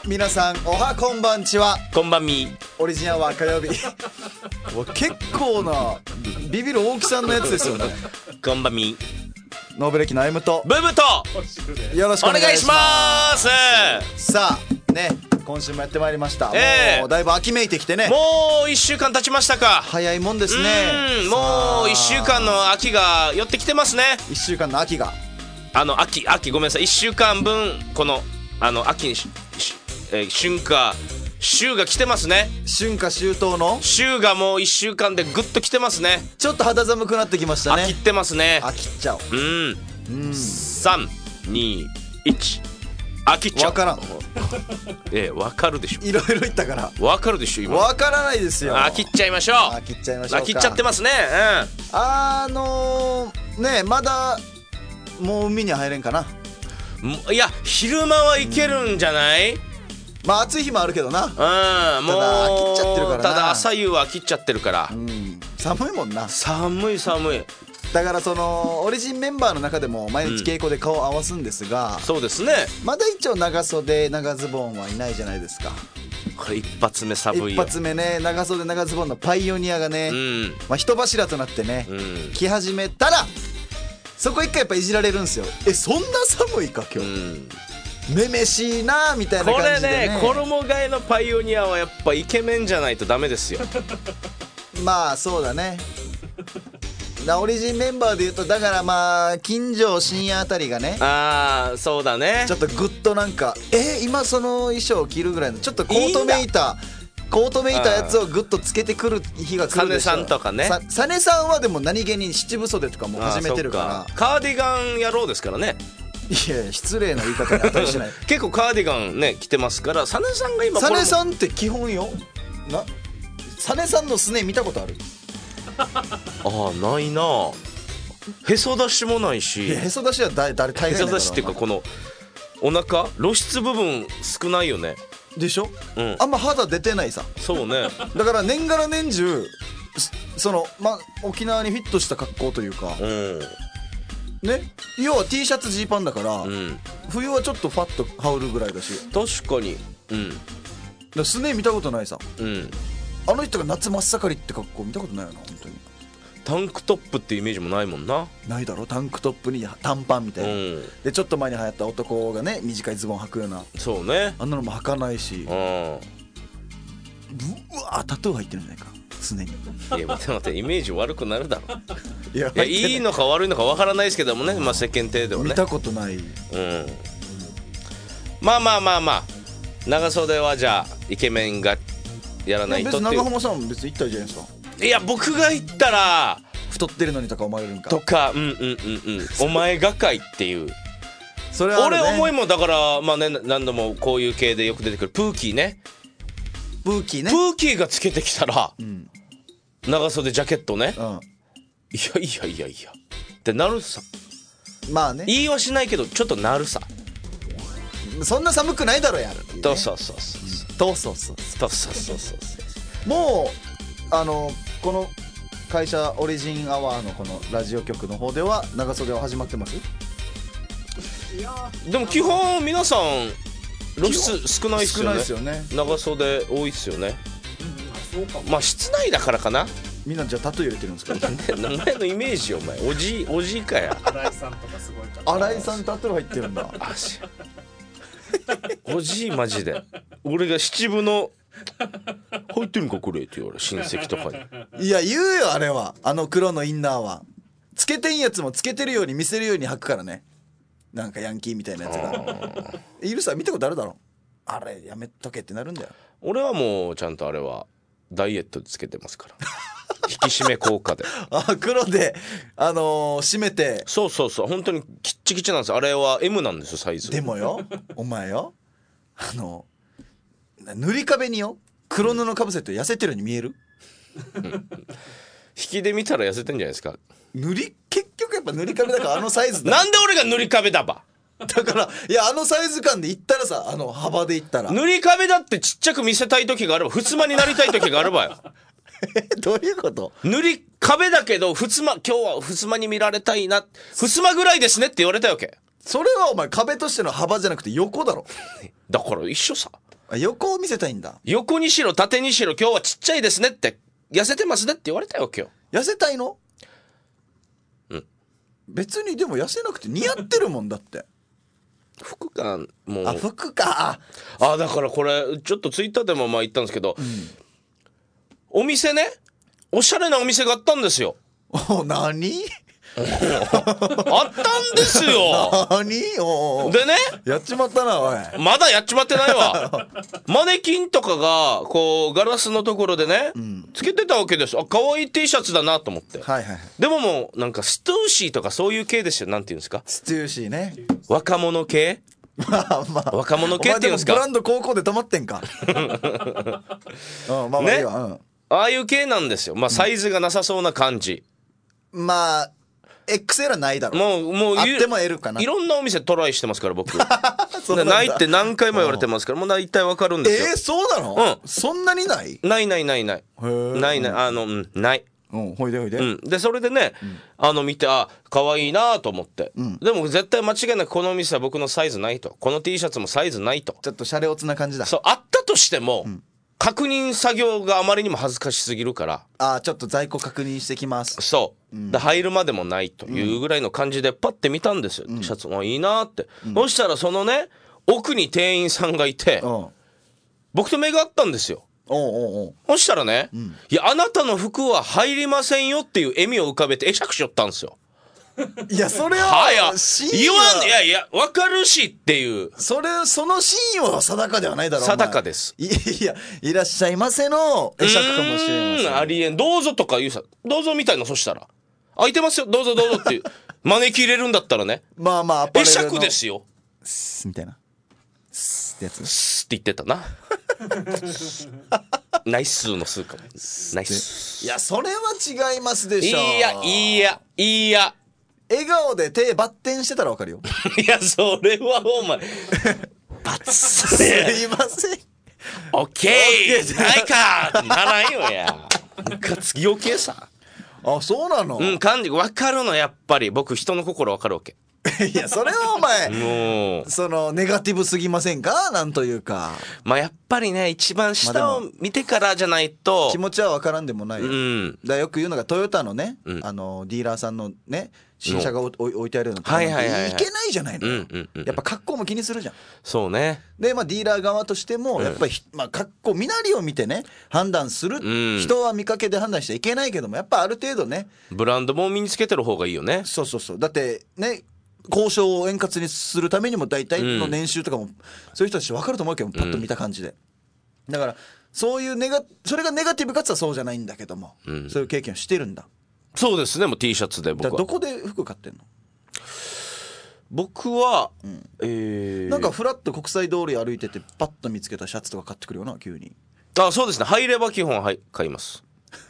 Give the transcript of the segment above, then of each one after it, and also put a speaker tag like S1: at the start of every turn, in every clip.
S1: 皆さんおはこんばんちは。
S2: こんばんみ。
S1: オリジナルは火曜日結構なビビる大木さんのやつですよね。
S2: こんばんみ。
S1: ノーベルキの M と
S2: ブブと
S1: よろしくお
S2: お願いし
S1: 願いしま
S2: ます。
S1: す。さあね、今週もやってまいりました。もうだいぶ秋めいてきてね、
S2: もう1週間経ちましたか。
S1: 早いもんですね。
S2: もう1週間の秋が寄ってきてますね。
S1: 1週間の秋が
S2: 秋ごめんなさい、1週間分この秋に春夏秋が来てますね。
S1: 春夏秋冬の
S2: 秋がもう1週間でグッと来てますね。
S1: ちょっと肌寒くなってきましたね。
S2: 秋ってますね。
S1: 秋っちゃおう。
S2: 3、2、1秋っちゃう。
S1: わからん。
S2: わかるでしょ。
S1: いろいろ言ったから
S2: わかるでしょ今。
S1: わからないですよ。
S2: 秋っちゃいましょう。
S1: 秋っちゃいましょうか。
S2: 秋っちゃってますね。
S1: ね、まだもう海には入れんかな。
S2: いや昼間は行けるんじゃない？
S1: まあ暑い日もあるけどな。
S2: もう
S1: 飽きっちゃってるからな。
S2: ただ朝夕は飽きっちゃってるから、
S1: 寒いもんな。
S2: 寒い
S1: だからそのオリジンメンバーの中でも毎日稽古で顔を合わすんですが、
S2: そうですね。
S1: まだ一応長袖長ズボンはいないじゃないですか。
S2: これ一発目寒いよ。
S1: 一発目ね、長袖長ズボンのパイオニアがね、人柱となってね、来始めたらそこ一回やっぱいじられるんですよ。そんな寒いか今日、めめしいなみたいな感じでね。
S2: これね、衣替えのパイオニアはやっぱイケメンじゃないとダメですよ。
S1: まあそうだね。オリジンメンバーでいうとだからまあ金城深夜あたりがね、
S2: そうだね。
S1: ちょっとグッとなんか今その衣装を着るぐらいのちょっとコートめいたやつをグッとつけてくる日が来るでしょ。
S2: サネさんとかね。
S1: サネさんはでも何気に七分袖とかも始めてるから。
S2: カーディガン野郎ですからね。
S1: いや失礼な言い方に値しない
S2: 結構カーディガンね着てますから。サネさんが今
S1: サネさんって基本よな。サネさんのすね見たことある？
S2: ないな。へそ出しもないし。
S1: へそ出しは大概ないだろ。
S2: へそ出しっていうかこのお腹露出部分少ないよね。
S1: でしょ、あんま肌出てないさ。
S2: そうね。
S1: だから年がら年中その沖縄にフィットした格好というか、ね、要は T シャツジーパンだから、冬はちょっとファッと羽織るぐらいだし。
S2: 確かに。
S1: だすね見たことないさ。あの人が夏真っ盛りって格好見たことないよな本当に。
S2: タンクトップってイメージもないもんな。
S1: ないだろ。タンクトップに短パンみたいな、でちょっと前に流行った男がね短いズボン履くような、
S2: そうね。
S1: あんなのも履かないし、うわタトゥー入ってるんじゃないか常に。
S2: いや待ってイメージ悪くなるだろ。
S1: いや
S2: いいのか悪いのか分からないですけどもね、世間体ではね
S1: 見たことない。
S2: まあ長袖はじゃあイケメンがやらないとっていう。
S1: 長浜さん別に行ったらいいじゃないですか。
S2: いや僕が言ったら
S1: 太ってるのにとか思われるんか
S2: とかお前がかいっていう
S1: それはあるね。
S2: 俺思いもだから何度もこういう系でよく出てくるプーキーね。
S1: プーキーが
S2: つけてきたら、長袖ジャケットね、いやってなるさ。
S1: まあね、
S2: 言いはしないけどちょっとなるさ。
S1: そんな寒くないだろやる、
S2: そう
S1: もうこの会社オリジンアワーのこのラジオ局の方では長袖は始まってます？
S2: でも基本皆さん露出少ないっすよね。長袖多いっすよね。室内だからかな。
S1: みんなじゃあタトゥー入れてるんですか？
S2: 名前のイメージお前おじいかや。
S3: 新井さんとかすごいから。
S1: 新井さんタトゥー入ってるんだ。
S2: おじいマジで。俺が七分の入ってるんかこれって言われ親戚とかに。
S1: いや言うよあれは。黒のインナーはつけてんやつもつけてるように見せるように履くからね。なんかヤンキーみたいなやつがいるさ。見たことあるだろ。あれやめとけってなるんだよ。
S2: 俺はもうちゃんとあれはダイエットでつけてますから引き締め効果で
S1: 黒で締めて。
S2: そう本当にキッチキチなんですよ。あれは M なんですよサイズ。
S1: でもよお前よ塗り壁によ黒布かぶせて痩せてるように見える？
S2: 引きで見たら痩せてんじゃないですか。
S1: 結局やっぱ塗り壁だからサイズだ。
S2: なんで俺が塗り壁だば。
S1: だからいやサイズ感で言ったらさ幅で言ったら
S2: 塗り壁だってちっちゃく見せたい時があればふつまになりたい時があればよ。
S1: どういうこと？
S2: 塗り壁だけど今日はふつまに見られたいな、ふつまぐらいですねって言われたわけ。
S1: それはお前壁としての幅じゃなくて横だろ。
S2: だから一緒さ。
S1: 横を見せたいんだ。
S2: 横にしろ縦にしろ今日はちっちゃいですねって、痩せてますねって言われたよ今日。
S1: 痩せたいの？
S2: うん。
S1: 別にでも痩せなくて似合ってるもんだって。
S2: 服がもう。
S1: あ、服か。
S2: だからこれちょっとツイッターでもまあ言ったんですけど、お店ね、おしゃれなお店があったんですよ。
S1: 何？
S2: あったんですよ。
S1: 何？
S2: でね、
S1: やっちまったなおい。
S2: まだやっちまってないわ。マネキンとかがこうガラスのところでね、つけてたわけです。可愛い T シャツだなと思って。
S1: はいはい。
S2: でももうなんかストゥーシーとかそういう系ですよ。なんていうんですか？
S1: ストゥーシーね。
S2: 若者系？
S1: まあ
S2: 若者系っていうんですか？
S1: お前でもブランド高校で止まってんか。まあいいわ。
S2: ああいう系なんですよ。まあサイズがなさそうな感じ。
S1: まあ XL はないだろ。
S2: もう
S1: あっても L かな。
S2: いろんなお店トライしてますから僕。ないって何回も言われてますから、もう大体わかるんですよ。
S1: そうなの？そんなにない？
S2: ない。ない。
S1: ほいで。
S2: でそれでね、見て可愛いなと思って、でも絶対間違いなくこのお店は僕のサイズないと、この T シャツもサイズないと。
S1: ちょっとシャレオツな感じだ。
S2: そうあったとしても、確認作業があまりにも恥ずかしすぎるから、
S1: ちょっと在庫確認してきます。
S2: そう、で入るまでもないというぐらいの感じでパッて見たんですよ、シャツもいいなって、そしたらそのね奥に店員さんがいて、僕と目が合ったんですよ。そしたらね、いやあなたの服は入りませんよっていう笑みを浮かべて会釈しよったんですよ。
S1: いやそれは
S2: 言わん、いや分かるしっていう、
S1: そのシーンは定かではないだろう。
S2: 定かです。
S1: いやいらっしゃいませの会釈かもしれません。
S2: ありえん。どうぞとか言うさ、どうぞみたいな。そしたら空いてますよどうぞっていう招き入れるんだったらね、
S1: まあ
S2: 会釈ですよ
S1: みたいなってやつ
S2: スって言ってたな。ナイスのスーかも。ナイス。
S1: いやそれは違いますでしょ。
S2: いや
S1: 笑顔で手バッテンしてたらわかるよ。
S2: いやそれはお前バツ
S1: すいません
S2: オッケーないかってならんよや。ムカつき余計さ。
S1: そうなの？
S2: 感じ分かるのやっぱり。僕人の心分かるわけ。
S1: いやそれはお前
S2: もう
S1: そのネガティブすぎませんか？なんというか、
S2: まあやっぱりね一番下を見てからじゃないと
S1: 気持ちは分からんでもないよ。だよく言うのがトヨタのね、ディーラーさんのね新車が置いてあるようなところにいけないじゃないのよ。やっぱ格好も気にするじゃん。
S2: そうね。
S1: でディーラー側としてもやっぱり格好身なりを見てね判断する、人は見かけで判断しちゃいけないけども、やっぱある程度ね
S2: ブランドも身につけてる方がいいよね。
S1: そうだってね交渉を円滑にするためにも大体の年収とかもそういう人たち分かると思うけど、パッと見た感じで、だからそういうそれがネガティブかつはそうじゃないんだけども、そういう経験をしてるんだ。
S2: そうですね。もう T シャツで僕は。
S1: どこで服買ってんの？
S2: 僕は、
S1: なんかフラッと国際通り歩いててパッと見つけたシャツとか買ってくるよな急に。
S2: そうですね。入れば基本買います。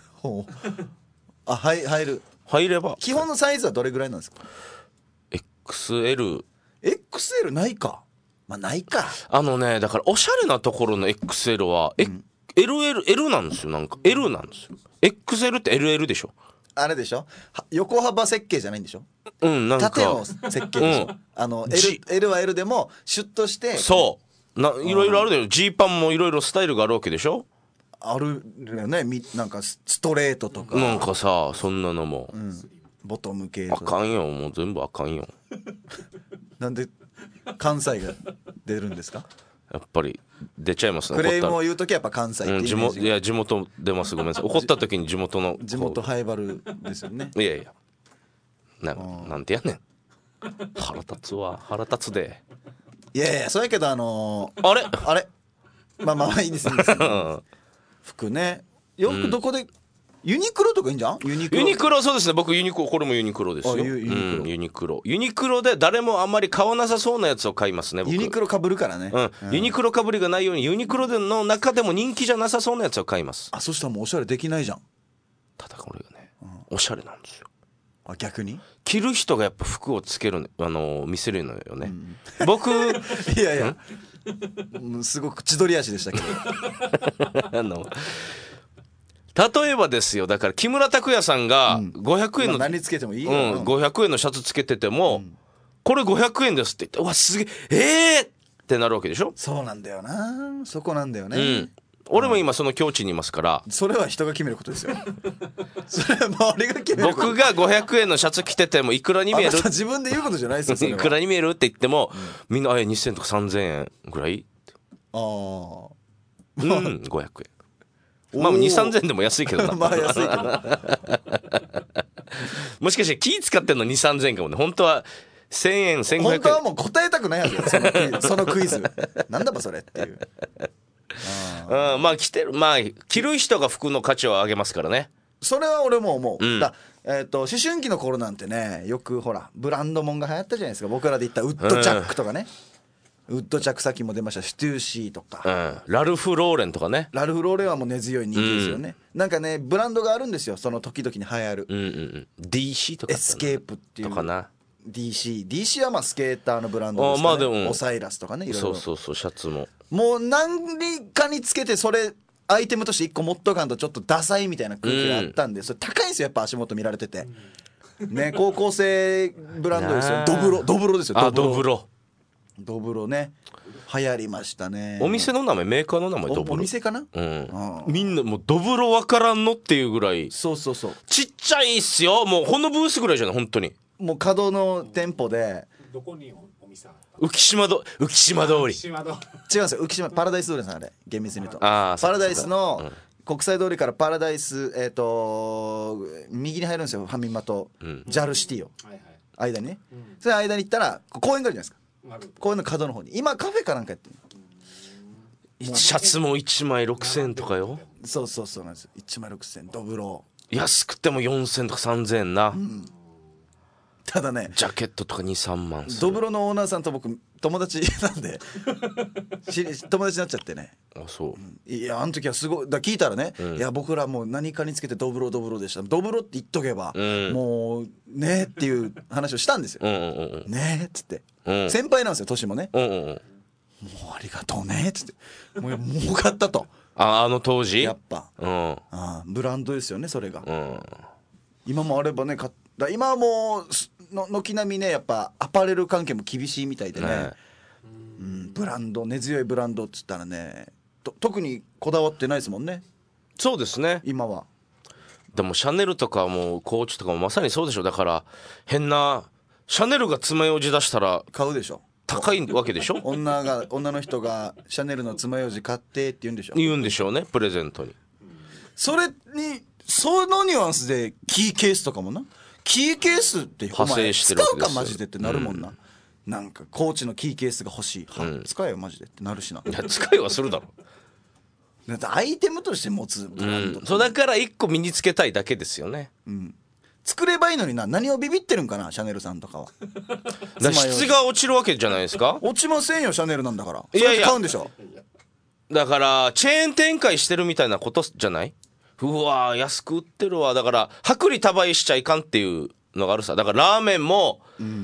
S1: 入る。
S2: 入れば
S1: 基本のサイズはどれぐらいなんですか
S2: ？XL
S1: ないか。ないか。
S2: だからおしゃれなところの XL は、L なんですよ。なんか L なんですよ。XL って LL でしょ。
S1: あれでしょ、横幅設計じゃないんでしょ。
S2: なんか
S1: 縦の設計でしょ。L は L でもシュッとして、
S2: そういろいろあるでしょ。ジーパンもいろいろスタイルがあるわけでしょ。
S1: あるよね。なんかストレートとか
S2: なんかさ、そんなのも、
S1: ボトム系
S2: あかんよ。もう全部あかんよ。
S1: なんで関西が出るんですか？
S2: やっぱり出ちゃいますね。
S1: クレームを言うときはやっぱ関西っていうイメージが、
S2: 地元出ます。ごめんなさい。怒った時に地元
S1: ハイバルですよね。
S2: いやなんてやねん。腹立つで。
S1: いやそうやけど
S2: あれ
S1: まあいいですね。服ね、よくどこで、ユニクロとかいいんじゃん。ユニ
S2: クロそうですね。僕これもユニクロですよ。ユニクロで誰もあんまり買わなさそうなやつを買いますね。僕
S1: ユニクロかぶるからね。
S2: ユニクロかぶりがないようにユニクロの中でも人気じゃなさそうなやつを買います。
S1: そしたらもうおしゃれできないじゃん。た
S2: だこれがね、おしゃれなんですよ。
S1: 逆に
S2: 着る人がやっぱ服をつける見せるのよね。僕
S1: いやすごく千鳥足でしたけど
S2: 例えばですよ、だから木村拓哉さんが500円の、
S1: 何つけてもいいよ、
S2: 500円のシャツつけてても、これ500円ですって言って、うわすげえってなるわけでしょ。
S1: そうなんだよな、そこなんだよね、
S2: 俺も今その境地にいますから、
S1: それは人が決めることですよそれは周りが決めること。
S2: 僕が500円のシャツ着ててもいくらに見える、
S1: 自分で言うことじゃないですよそれは。
S2: いくらに見えるって言っても、みんな2000とか3000円ぐらい、
S1: ああ
S2: 500円、まあ2、3000円でも安いけどな
S1: まあ安いけど
S2: もしかして気使ってんの2、3000円かもね。本当は1000円、1500円。
S1: 本当はもう答えたくないわけよそのクイズなんだばそれっていう。
S2: まあ着る人が服の価値を上げますからね。
S1: それは俺も思う、思春期の頃なんてね、よくほらブランドもんが流行ったじゃないですか。僕らで言ったウッドチャックとかね、ウッドチャックさっきも出ましたステューシーとか、
S2: ラルフ・ローレンとかね。
S1: ラルフ・ローレンはもう根強い人気ですよね、なんかねブランドがあるんですよ、その時々に流行る、
S2: DC とか
S1: エスケープっていう
S2: とかな。
S1: DC はまあスケーターのブランドですかね、でもオサイラスとかね、いろいろ
S2: そうシャツも
S1: もう何かにつけてそれアイテムとして1個持っとかんとちょっとダサいみたいな空気があったんで、それ高いんですよやっぱ足元見られててね、高校生ブランドですよ。ドブロですよ。
S2: ドブロね、
S1: 流行りましたね。
S2: お店の名前、メーカーの名前ドブロ。
S1: お店かな、
S2: みんなもうドブロ分からんのっていうぐらい。
S1: そう
S2: ちっちゃいっすよ、もうこのブースぐらいじゃない本当に。
S1: もう角の店舗で、
S3: どこにお店あった？
S2: 浮島通り。
S1: 違うんですよ、浮島パラダイス通りです、あれ厳密に言うと。パラダイスの国際通りからパラダイス、右に入るんですよ、ファミマとジャルシティを間にね、それ間に行ったら公園があるじゃないですか。公園の角の方に今カフェかなんかやってる。
S2: シャツも1枚6000円とかよ。
S1: そうなんですよ、1枚6000円、ドブロ
S2: 安くても4000とか3000円な、
S1: ただね
S2: ジャケットとか2、3万する。
S1: ドブロのオーナーさんと僕友達なんで友達になっちゃってね。
S2: あ、そう、
S1: いやあの時はすごいだ聞いたらね、いや僕らもう何かにつけてドブロでした、ドブロって言っとけば、もうねっていう話をしたんですよ、ねっつって、先輩なんですよ年もね、もうありがとうねっつってもう儲かったと
S2: あの当時
S1: やっぱ、ブランドですよねそれが、今もあればね今はもう軒並みねやっぱアパレル関係も厳しいみたいでね、ブランド根強いブランドっつったらね特にこだわってないですもんね。
S2: そうですね。
S1: 今は
S2: でもシャネルとかもコーチとかもまさにそうでしょ。だから変なシャネルが爪楊枝出したら
S1: 買うでしょ、
S2: 高いわけでしょ
S1: 女の人がシャネルの爪楊枝買ってって言うんでしょ、
S2: 言うんでしょうね、プレゼントに。
S1: それにそのニュアンスでキーケースとかもな、キーケースって
S2: 派生してるわ
S1: 使う
S2: けですよ。
S1: かマジでってなるもんな、なんかコーチのキーケースが欲しい、使えよマジでってなるしな。
S2: いや使いはするだろ。
S1: だってアイテムとして持つブランド、
S2: そうだから1個身につけたいだけですよね。
S1: 作ればいいのにな、何をビビってるんかなシャネルさんとかは。
S2: だ質が落ちるわけじゃないですか。
S1: 落ちませんよシャネルなんだから。
S2: いやいや
S1: 買うんでしょ。
S2: だからチェーン展開してるみたいなことじゃない。うわ安く売ってるわ。だから薄利多売しちゃいかんっていうのがあるさ。だからラーメンも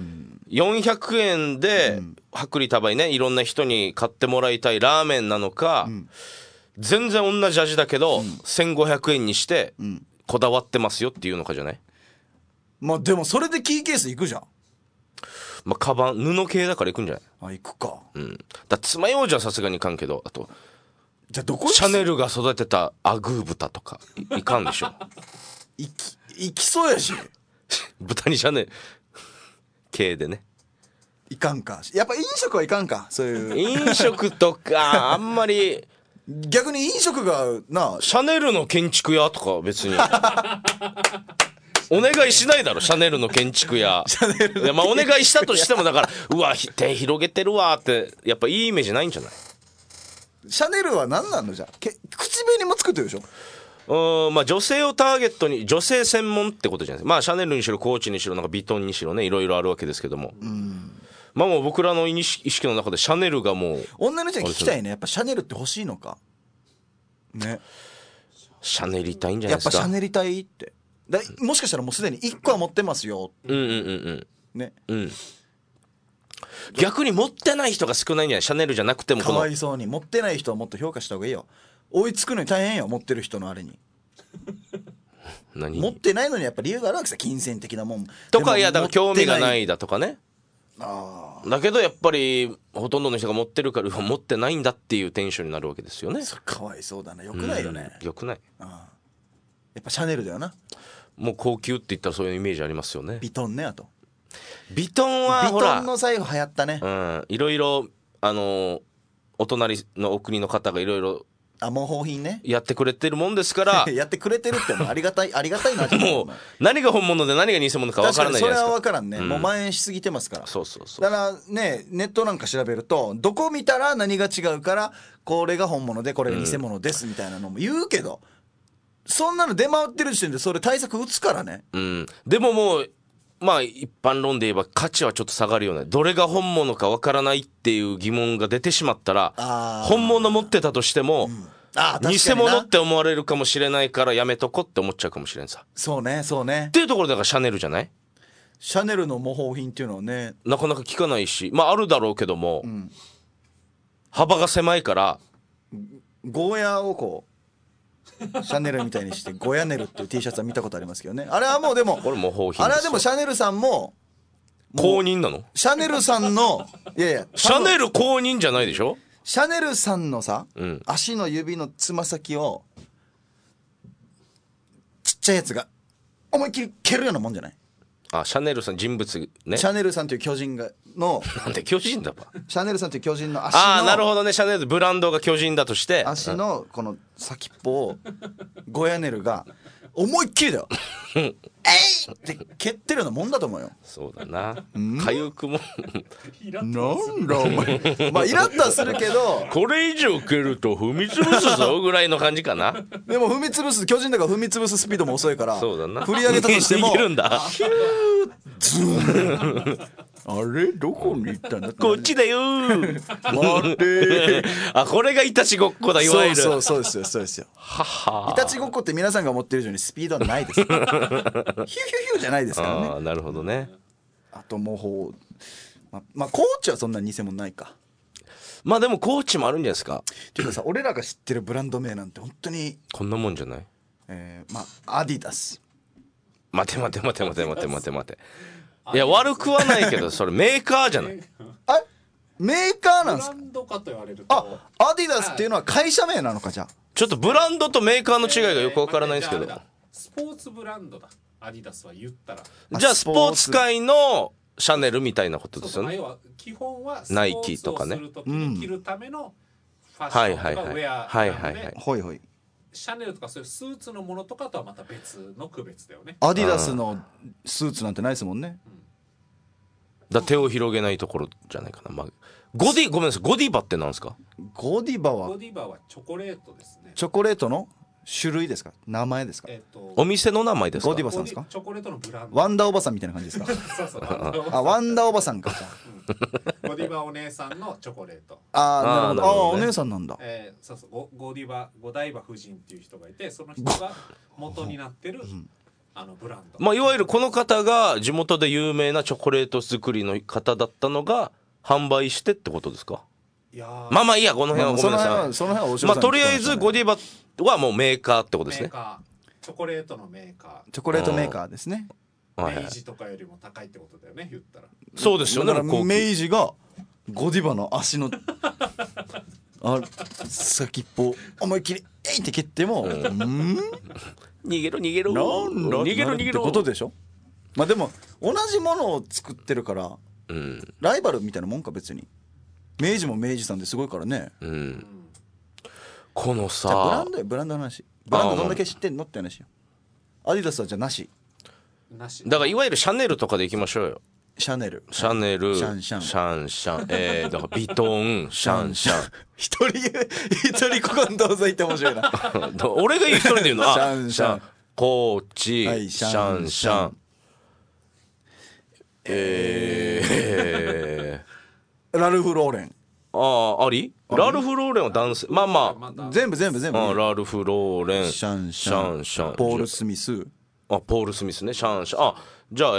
S2: 400円で薄利多売ね、いろんな人に買ってもらいたいラーメンなのか、全然同じ味だけど1500円にしてこだわってますよっていうのかじゃない。
S1: まあでもそれでキーケースいくじゃん。
S2: まあカバン布系だからいくんじゃない。
S1: いくか。
S2: だ爪楊枝はさすがにいかんけど、あと
S1: じゃあどこ
S2: シャネルが育てたアグー豚とか いかんでしょ
S1: いきそうやし
S2: 豚にシャネル系でね。
S1: いかんか。やっぱ飲食はいかんか。そういう
S2: 飲食とかあんまり
S1: 逆に飲食がな、
S2: シャネルの建築屋とか別にお願いしないだろシャネルの建築屋。いやまあお願いしたとしてもだからうわ手広げてるわってやっぱいいイメージないんじゃない。
S1: シャネルは何なのじゃあ口紅も作ってるでし
S2: ょ。まあ女性をターゲットに女性専門ってことじゃないですか。まあシャネルにしろコーチにしろなんかビトンにしろねいろいろあるわけですけども、まあもう僕らの意識の中でシャネルがもう
S1: 女の人に聞きたいね。やっぱシャネルって欲しいのかね。
S2: シャネりたいんじゃないですか。
S1: やっぱシャネりたいってもしかしたらもうすでに1個は持ってますよ。ね。
S2: 逆に持ってない人が少ないんじゃない。シャネルじゃなくても
S1: かわいそうに持ってない人はもっと評価した方がいいよ。追いつくのに大変よ持ってる人のあれに。
S2: 何
S1: 持ってないのにやっぱ理由があるわけさ、金銭的なもん
S2: とか。いやだから興味がないだとかね。 だけどやっぱりほとんどの人が持ってるから持ってないんだっていうテンションになるわけですよね。
S1: それかわいそうだな。よくないよね。
S2: よくない。
S1: やっぱシャネルだよな。
S2: もう高級って言ったらそういうイメージありますよね。
S1: ビトンね。あと
S2: ビトンはほら
S1: ビトンの最後流行ったね。
S2: いろいろお隣のお国の方がいろいろ
S1: 模倣品ね。
S2: やってくれてるもんですから
S1: やってくれてるってもうありがたいな。
S2: もう何が本物で何が偽物か分からないじゃないですか。
S1: それは分からんね。もう蔓延しすぎてますから。
S2: そうそうそう。
S1: だからね、ネットなんか調べるとどこ見たら何が違うからこれが本物でこれが偽物ですみたいなのも言うけど、そんなの出回ってる時点でそれ対策打つからね。
S2: でももうまあ一般論で言えば価値はちょっと下がるよね。どれが本物か分からないっていう疑問が出てしまったら、本物持ってたとしても、偽物って思われるかもしれないからやめとこって思っちゃうかもしれんさ。
S1: そうねそうね。
S2: っていうところだからシャネルじゃない？
S1: シャネルの模倣品っていうのはね、
S2: なかなか聞かないし、まああるだろうけども、幅が狭いから
S1: ゴーヤーをこうシャネルみたいにしてゴヤネルっていう T シャツは見たことありますけどね。あれはもうでも
S2: これ模倣品ですよ。
S1: あれはでもシャネルさんも
S2: 公認なの？
S1: シャネルさんのいやいや
S2: シャネル公認じゃないでしょ？
S1: シャネルさんのさ、足の指のつま先をちっちゃいやつが思いっきり蹴るようなもんじゃない？
S2: シャネルさん人物ね。
S1: シャネルさんという巨人がの
S2: なんで巨人だば。
S1: シャネルさんという巨人の足の
S2: なるほどね。シャネルブランドが巨人だとして
S1: 足のこの先っぽをゴヤネルが思いっきりだよえいって蹴ってるようなもんだと思うよ。
S2: そうだな。かゆくも
S1: なんだお前まあイラッとはするけど
S2: これ以上蹴ると踏み潰すぞぐらいの感じかな。
S1: でも踏み潰す巨人だから踏み潰すスピードも遅いから
S2: そうだな。
S1: 振り上げたとしても
S2: 逃げるんだ。
S1: ヒューズーンあれどこに行ったんだ
S2: こっちだよー。
S1: 待って
S2: これがいたちごっこだ。いわゆる
S1: そうですよそうですよ。いたちごっこって皆さんが持ってる以上にスピードはないですヒューヒューヒューじゃないですからね。
S2: なるほどね。
S1: あと模倣まあコーチはそんな偽物ないか。
S2: まあでもコーチもあるんじゃないですか。
S1: っていうかさ俺らが知ってるブランド名なんて本当に
S2: こんなもんじゃない？
S1: まあアディダス。
S2: 待ていや悪くはないけどそれメーカーじゃない？
S1: メーカーなんですか？
S3: ブランドかと言われると
S1: アディダスっていうのは会社名なのか。じゃあ
S2: ちょっとブランドとメーカーの違いがよくわからないんですけど、
S3: スポーツブランドだアディダスは言ったら。
S2: じゃあスポーツ界のシャネルみたいなことですよね。
S3: 要は基本は
S2: ナイキとかね
S3: スポーツをするときに着るためのファッションとかウェアなので、
S1: ほいほい
S3: シャネルとかそういうスーツのものとかとはまた別の区別だよね。
S1: アディダスのスーツなんてないですもんね。
S2: だ手を広げないところじゃないかな。ごめんなさい。ゴディバってなんですか？
S1: ゴディバは
S3: チョコレートですね。
S1: チョコレートの種類ですか？名前ですか？
S2: お店の名前ですか？
S1: ゴディバさんですか？
S3: チョコレートのブランド。
S1: ワンダーおばさんみたいな感じですか？
S3: そう
S1: ワンダーおばさんか。
S3: ゴディバお姉さんのチョコレート。
S1: なるほど。お姉さんなんだ。
S3: ゴディバゴダイバ夫人っていう人がいて、その人が元になってるブランド。
S2: いわゆるこの方が地元で有名なチョコレート作りの方だったのが販売してってことですか？いやいいや、この辺はごめんなさい。
S1: その辺は
S2: とりあえずゴディバはもうメーカーってことですね。
S3: チョコレートのメーカー。
S1: チョコレートメーカーですね。
S3: 明治とかよりも高いってことだよね、言ったら。
S2: そうですよね。
S1: 明治がゴディバの足の先っぽ思いっきりえいって蹴っても逃
S2: げろ逃げろ
S1: ってことでしょ。まあでも同じものを作ってるからライバルみたいなもんか。別に明治も明治さんですごいからね。
S2: このさ
S1: ブランドの話。ブランドどんだけ知ってんのって話よ。アディダスはじゃあなし
S2: だからいわゆるシャネルとかでいきましょうよ。
S1: シャネル
S2: シャンだからビトンシャン
S1: 一人ここにどうぞ言って面白いな。
S2: 俺が一人で言うの
S1: シャン
S2: コーチシャン
S1: ラルフローレン。
S2: ありラルフローレンは男性。
S1: 全部
S2: ラルフローレン
S1: シャンポール・スミス。
S2: ポール・スミスね。シャンじゃ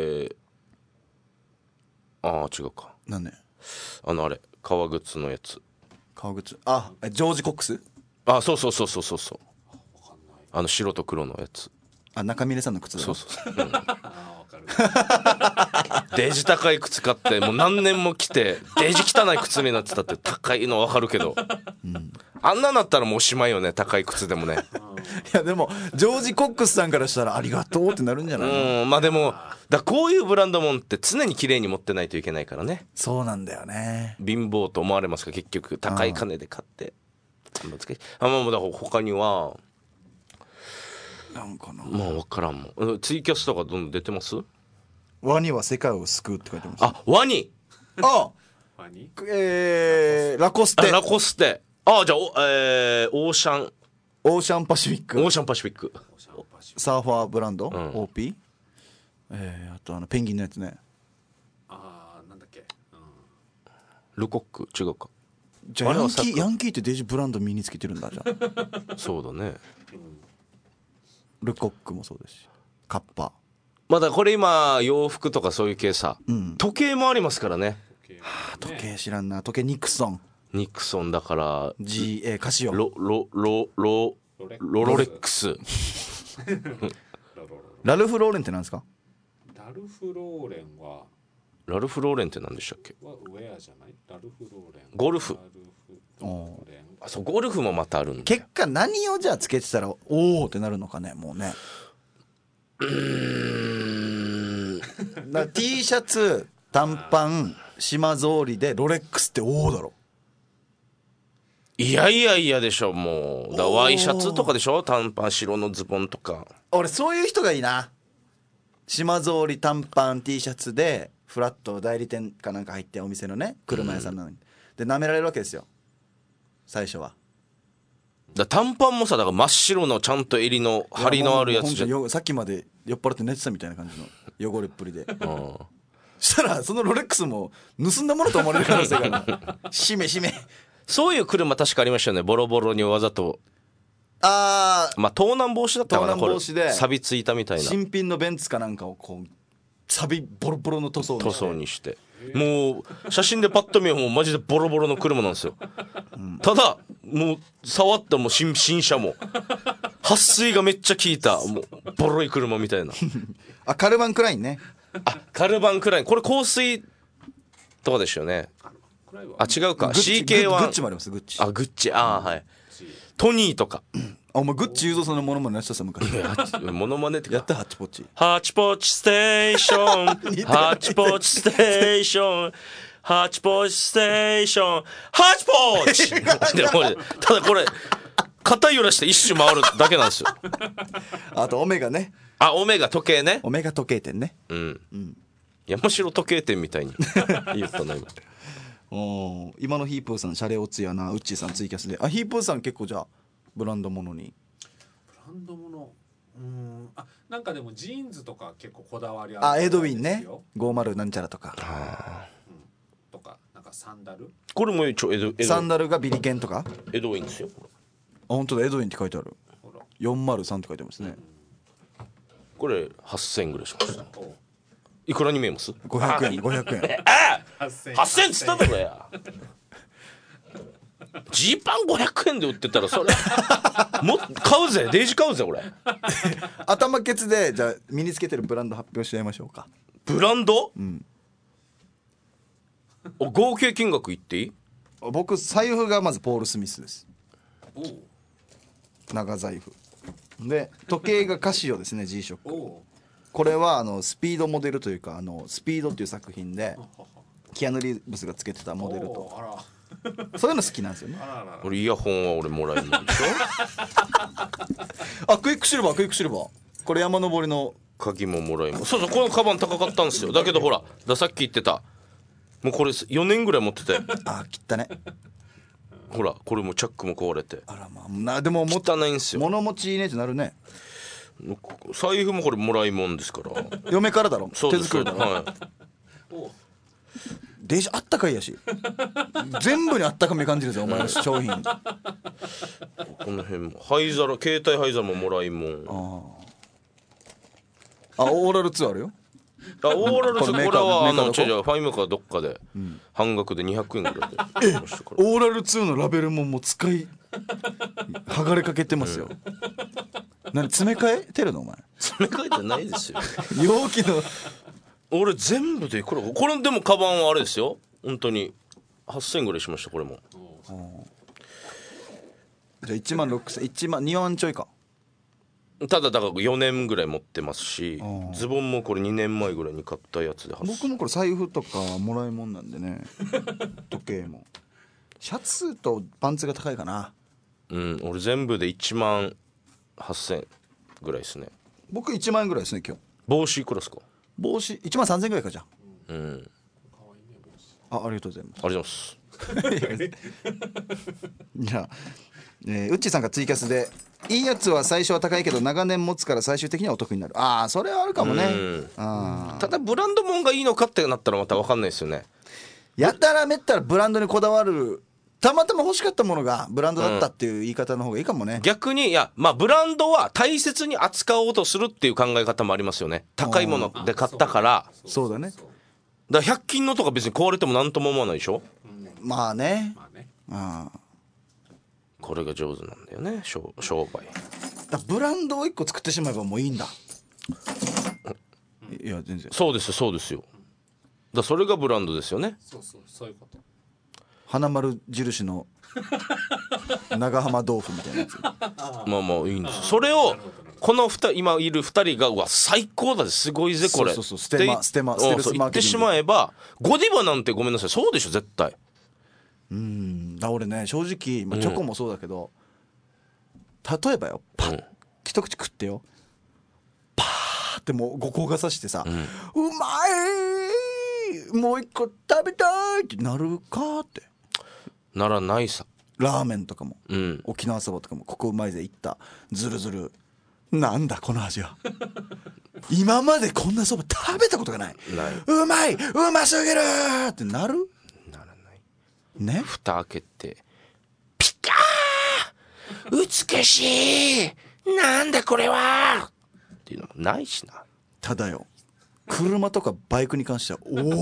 S2: あ違うか。
S1: なんね
S2: あれ革靴のやつ。
S1: 革靴ジョージ・コックス。
S2: そう白と黒のやつ。
S1: あ、中峰さんの靴だろ。
S2: そうそう、
S3: あ分かる
S2: デジ高い靴買ってもう何年も着てデジ汚い靴になってたって高いの分かるけど、あんななったらもうおしまいよね、高い靴でもね。
S1: いやでもジョージ・コックスさんからしたらありがとうってなるんじゃないの。
S2: まあでもこういうブランドもんって常に綺麗に持ってないといけないからね。
S1: そうなんだよね。
S2: 貧乏と思われますが結局高い金で買って難しい。まあだから他には
S1: なんかな、
S2: もう分からんもん。ツイキャスとかどんどん出てます？
S1: ワニは世界を救うって書いてます。
S2: あ、ワニ、
S1: あ、
S3: 何
S1: ラコステ。
S2: ラコステ。あ、じゃあオーシャン
S1: パシフィック。
S2: オーシャンパシフィック
S1: サーファーブランド、
S2: ん
S1: OP。あとペンギンのやつね。
S3: あーなんだっけ、
S2: ルコック違うか。
S1: じゃあ
S2: あれはサッカー
S1: ヤンキーってデジブランド身につけてるんだ。じゃあ
S2: そうだね。
S1: ルコックもそうですし、カッパ。
S2: まだこれ今洋服とかそういう系さ、
S1: ん
S2: 時計もありますからね。
S1: 時計知らんな。時計ニクソン、
S2: ニクソンだから
S1: GA カシオ。
S2: ロレックス。
S1: ラルフローレンってなんですか？
S3: ラルフローレンは
S2: ラルフローレンって何でしたっけ？
S3: ウェアじゃない？ラルフローレン
S2: ゴルフ。
S3: ラルフローレン
S2: あ、そう、ゴルフもまたあるんだ。
S1: 結果何をじゃあつけてたらおおってなるのかね、もうね。だから T シャツ短パン島草履でロレックスっておおだろ。
S2: いやでしょ。もうだからワイシャツとかでしょ、短パン白のズボンとか。
S1: 俺そういう人がいいな。島草履短パン T シャツでフラット代理店かなんか入ってお店のね車屋さんなのに、で舐められるわけですよ最初は。
S2: 短パンもさ、だから真っ白のちゃんと襟の張りのあるやつじゃん。
S1: ほんとさっきまで酔っ払って寝てたみたいな感じの汚れっぷりで
S2: うん
S1: したらそのロレックスも盗んだものと思われる可能性がある。しめ
S2: そういう車確かありましたよね。ボロボロにわざと、
S1: あー
S2: まあ盗難防止だったかな。
S1: 盗難防止で
S2: これ錆びついたみたいな
S1: 新品のベンツかなんかをこう錆びボロボロの塗装
S2: 塗装にして、もう写真でパッと見はもうマジでボロボロの車なんですよ、ただもう触ったもう新車も撥水がめっちゃ効いたもうボロい車みたいな。
S1: あ、カルバンクラインね。
S2: あ、カルバンクライン、これ香水とかでしたよね。あ、違うか。
S1: グッチ
S2: CK は
S1: グッチもあります。グッチ。
S2: あ、グッチ、あ、はい。トニーとか。
S1: あ、お前グッチ雄三さんのモノマネやってたさ昔。
S2: モノマネってか
S1: やったハッチポッチ。
S2: ハチポチステーションハチポチステーションハチポチステーションハチポチでこれただこれ肩揺らして一周回るだけなんですよ。
S1: あとオメガね。
S2: あ、オメガ時計ね。
S1: オメガ時計店ね。
S2: 山城時計店みたいに言ったな今。
S1: 今のヒープーさんシャレオツやな。ウッチーさんツイキャスで。あ、ヒープーさん結構じゃあブランドものに。
S3: ブランドものあ、なんかでもジーンズとか結構こだわり
S1: あ、
S3: る
S1: エドウィンね。50なんちゃらとか。
S3: とかなんかサンダル
S2: これも一応エド
S1: サンダルがビリケンとか。
S2: エドウィンですよ。
S1: あ、本当だ、エドウィンって書いてある。
S3: ほら
S1: 403って書いてますね。
S2: これ8000円ぐらいしました。いくらに見えます
S1: 500円500円。
S2: あ
S3: 8000
S2: 8000円っつっただろや。ジーパン500円で売ってたらそれも買うぜ、デイジ買うぜ俺。
S1: 頭ケツでじゃあ身につけてるブランド発表しちゃいましょうか。
S2: ブランド、合計金額言っていい？
S1: 僕財布がまずポール・スミスです。
S3: おう
S1: 長財布で、時計がカシオですね。 G ショック。
S3: おう
S1: これはスピードモデルというかスピードっていう作品でキアヌ・リーブスがつけてたモデルと、
S3: おうあら
S1: そういうの好きなんですよね。
S3: あらあらあら
S2: 俺イヤホンは俺もらえるんでしょ。
S1: あ、クイックシルバーこれ山登りの。
S2: 鍵ももらえます。そうそう、このカバン高かったんですよ。だけどほらさっき言ってたもうこれ4年ぐらい持ってて、
S1: あ、切ったね。
S2: ほらこれもチャックも壊れて
S1: あら、まあでも
S2: 汚いんすよ。
S1: 物持ちいいねってなるね。
S2: 財布もこれもらいもんですから
S1: 嫁からだろ。
S2: そうです
S1: 手作りだろ。
S2: はい。
S3: おう
S1: デジあったかいやし全部にあったかみ感じるぜお前の商品。
S2: この辺も灰皿、携帯灰皿ももらいもん。
S1: あ、オーラル2あるよ。
S2: オーラル
S1: これメーカー
S2: は
S1: メーカーどこ
S2: 違うファイムかどっかで半額で200円ぐらいで買いましたから。
S1: オーラル2のラベルももう剥がれかけてますよ。何詰め替えてるのお前。
S2: 詰め替えてないですよ
S1: 容器の
S2: 俺全部でこれでもカバンはあれですよ本当に8000円ぐらいしましたこれも。
S1: じゃあ1万6000 1万2万ちょいか。
S2: ただ4年ぐらい持ってますしズボンもこれ2年前ぐらいに買ったやつで
S1: 僕もこれ財布とかもらいもんなんでね時計もシャツとパンツが高いかな。
S2: 俺全部で1万8000円ぐらいですね。
S1: 僕1万円ぐらいですね今日。
S2: 帽子いくらですか？
S1: 帽子1万3000円ぐらいか。じゃあありがとうございます。
S2: ありがとうございます
S1: じゃあ、ウッチーさんがツイキャスでいいやつは最初は高いけど長年持つから最終的にはお得になる。それはあるかもね。
S2: ただブランドもんがいいのかってなったらまた分かんないですよね。
S1: やたらめったらブランドにこだわるたまたま欲しかったものがブランドだったっていう言い方の方がいいかもね。
S2: 逆にブランドは大切に扱おうとするっていう考え方もありますよね。高いもので買ったから
S1: そうだね。
S2: だから100均のとか別に壊れても何とも思わないでしょ。
S1: まあね。
S2: これが上手なんだよね商売。
S1: ブランドを1個作ってしまえばもういいんだ。いや全然
S2: そうですよ。それがブランドですよね。
S3: そういうこと。
S1: 花丸印の長浜豆腐みたいなやつ
S2: まあいいんです。それをこの今いる2人がうわ最高だですごいぜこれ
S1: そうステルスマーケティング
S2: 言ってしまえばゴディバなんてごめんなさいそうでしょ絶対。
S1: 俺ね正直、チョコもそうだけど、例えばよパッ、一口食ってよパーってもう五光がさしてさ、うまいもう一個食べたいってなるかって
S2: ならないさ。
S1: ラーメンとかも、沖縄そばとかもここうまいぜいったずるずるなんだこの味は今までこんなそば食べたことがないうまいうますぎるってなるね。
S2: 蓋開けてピカー美しいなんだこれはっていうのもないしな。
S1: ただよ車とかバイクに関しては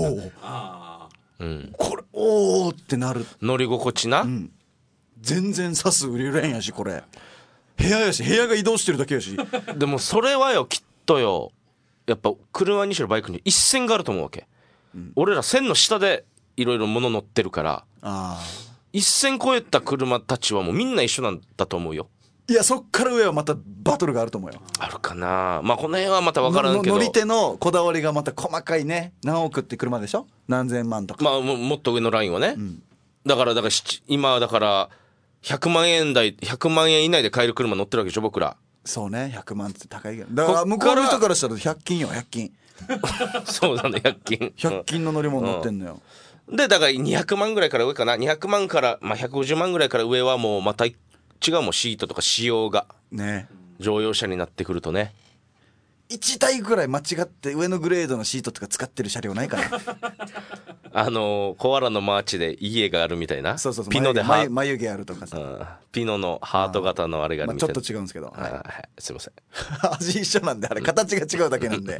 S1: これおおってなる。
S2: 乗り心地な、
S1: 全然刺す売り売れんやしこれ部屋が移動してるだけやし
S2: でもそれはよきっとよやっぱ車にしろバイクに一線があると思うわけ、俺ら線の下でいろいろ物乗ってるから一線越えた車たちはもうみんな一緒なんだと思うよ。
S1: いやそっから上はまたバトルがあると思うよ。
S2: あるかな。この辺はまた分からんけど
S1: 乗り手のこだわりがまた細かいね。何億って車でしょ何千万とか
S2: もっと上のラインはね、だから今だから100万円以内で買える車乗ってるわけでしょ僕ら。
S1: そうね100万って高いけどだから向こうの人からしたら100均よ100均
S2: そうだね
S1: 100均の乗り物乗ってんのよ、
S2: でだから200万ぐらいから上かな200万から150万ぐらいから上はもうまた違うもんシートとか仕様が
S1: ね
S2: 乗用車になってくるとね
S1: 1台ぐらい間違って上のグレードのシートとか使ってる車両ないかな
S2: コアラのマーチで家があるみたいな。
S1: そう
S2: ピノで
S1: 眉毛あるとかさ、
S2: ピノのハート型のあれがあるみたいな、
S1: ちょっと違うんですけど、
S2: すいません
S1: 味一緒なんであれ形が違うだけなんで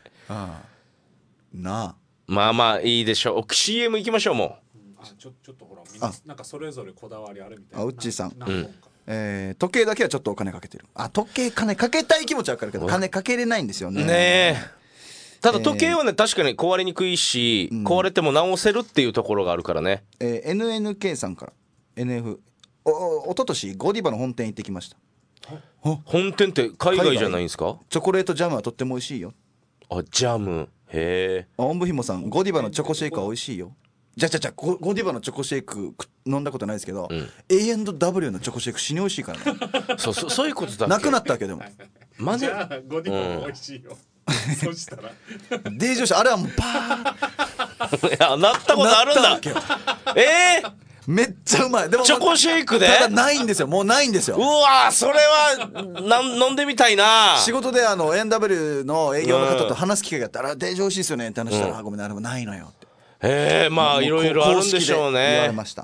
S1: なあ
S2: いいでしょう。 CM 行きましょう。もう
S3: ちょっとほらみんななんかそれぞれこだわりあるみたいな。
S1: ウッチーさん時計だけはちょっとお金かけてる。時計金かけたい気持ちは分かるけど金かけれないんですよね。
S2: ねえただ時計はね確かに壊れにくいし、壊れても直せるっていうところがあるからね。
S1: NNK さんから NF おととしゴディバの本店行ってきました。
S2: 本店って海外じゃないんですか？
S1: チョコレートジャムはとっても美味しいよ。
S2: ジャムへえ。
S1: おんぶひもさんゴディバのチョコシェイクは美味しいよ。じゃゴディバのチョコシェイク飲んだことないですけど、A&W のチョコシェイク死に美味しいからね
S2: そういうことだっけ。
S1: なくなったわけでも
S3: じゃあゴディバも美味しいよそしたら
S1: デージョシあれはもうパー
S2: いやなったことあるんだ
S1: めっちゃうまい。でも
S2: チョコシェイクで
S1: ただないんですよ。もうないんですよ。
S2: うわそれは飲んでみたいな。
S1: 仕事でA&W の営業の方と話す機会があったらデージ美味しいですよねって話したら、ごめんあれもないのよって。
S2: いろいろあるんでしょうね。
S1: 言われました。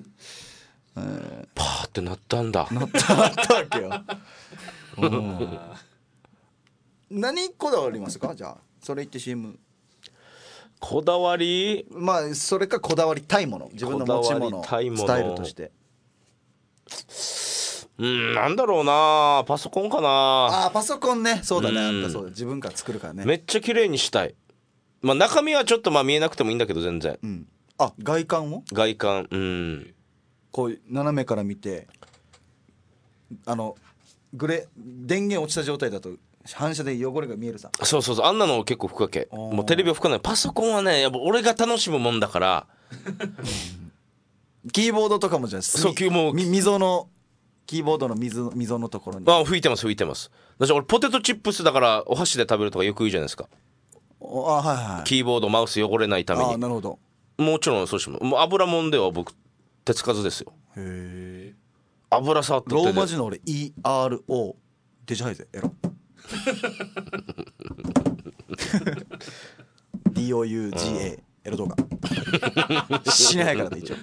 S2: パーってなったんだ。
S1: なったわけよ何こだわりますか？じゃあそれ言って CM。
S2: こだわり
S1: それかこだわりたいもの自分の持ち物スタイルとして
S2: なんだろうな、パソコンかな。
S1: パソコンね。そうだね、あんたそうだ、自分から作るからね。
S2: めっちゃ綺麗にしたい。まあ中身はちょっと見えなくてもいいんだけど全然。
S1: 外観も
S2: 外観
S1: こう斜めから見て電源落ちた状態だと反射で汚れが見えるさ。
S2: そうあんなの結構吹くわけ。もうテレビを吹かない。パソコンはねやっぱ俺が楽しむもんだから
S1: キーボードとかもじゃあ溝のキーボードの溝のところに
S2: 吹いてます私俺ポテトチップスだからお箸で食べるとかよく言うじゃないですか。キーボードマウス汚れないために。
S1: なるほど。
S2: もちろんそうしても油もんでは僕手つかずですよ。
S1: へえ。
S2: 油触った手で
S1: ローマ字の俺 ERO デジハイゼエロDOUGA エロ動画しないからね一応。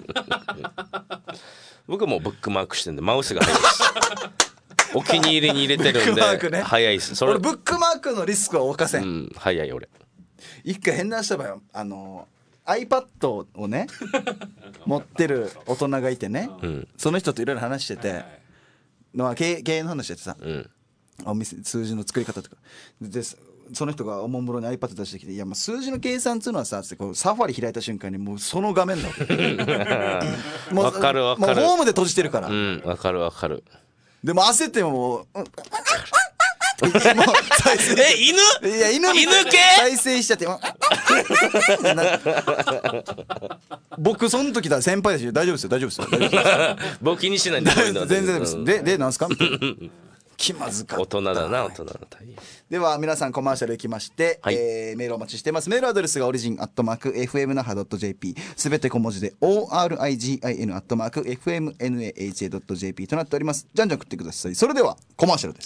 S2: 僕はもうブックマークしてんでマウスが早いですお気に入りに入れてるんで早いです。
S1: 俺ブックマークのリスクは犯せん。
S2: 早い俺。
S1: 一回変なした場合iPad をね持ってる大人がいてね、その人といろいろ話してて、経営の話しててさ、お店数字の作り方とかで、その人がおもむろに iPad 出してきて、いや数字の計算っていうのはさってこうサファリ開いた瞬間にもうその画面だもう
S2: わかる
S1: もうホームで閉じてるから、
S2: わかる。
S1: でも焦ってももう
S2: 再生犬？いや犬系？
S1: 再生しちゃって僕その時だ先輩だし大丈夫ですよ
S2: 僕気にしないんで
S1: 全然です。でなんすかみたいな気まずかった。
S2: 大人だな大人の対応。
S1: では皆さんコマーシャルいきまして、メールお待ちしてます。メールアドレスがorigin@fmnaha.jp すべて小文字で origin@fmnaha.jp となっております。じゃんじゃん食ってください。それではコマーシャルです。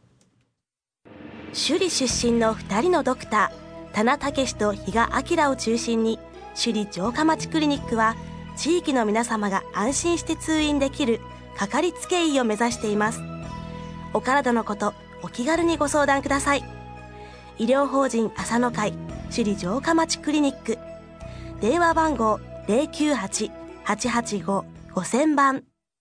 S4: 首里出身の2人のドクター田名武と比嘉明を中心に首里城下町クリニックは地域の皆様が安心して通院できるかかりつけ医を目指しています。お体のことお気軽にご相談ください。医療法人朝の会首里城下町クリニック、電話番号 098-885-5000 番。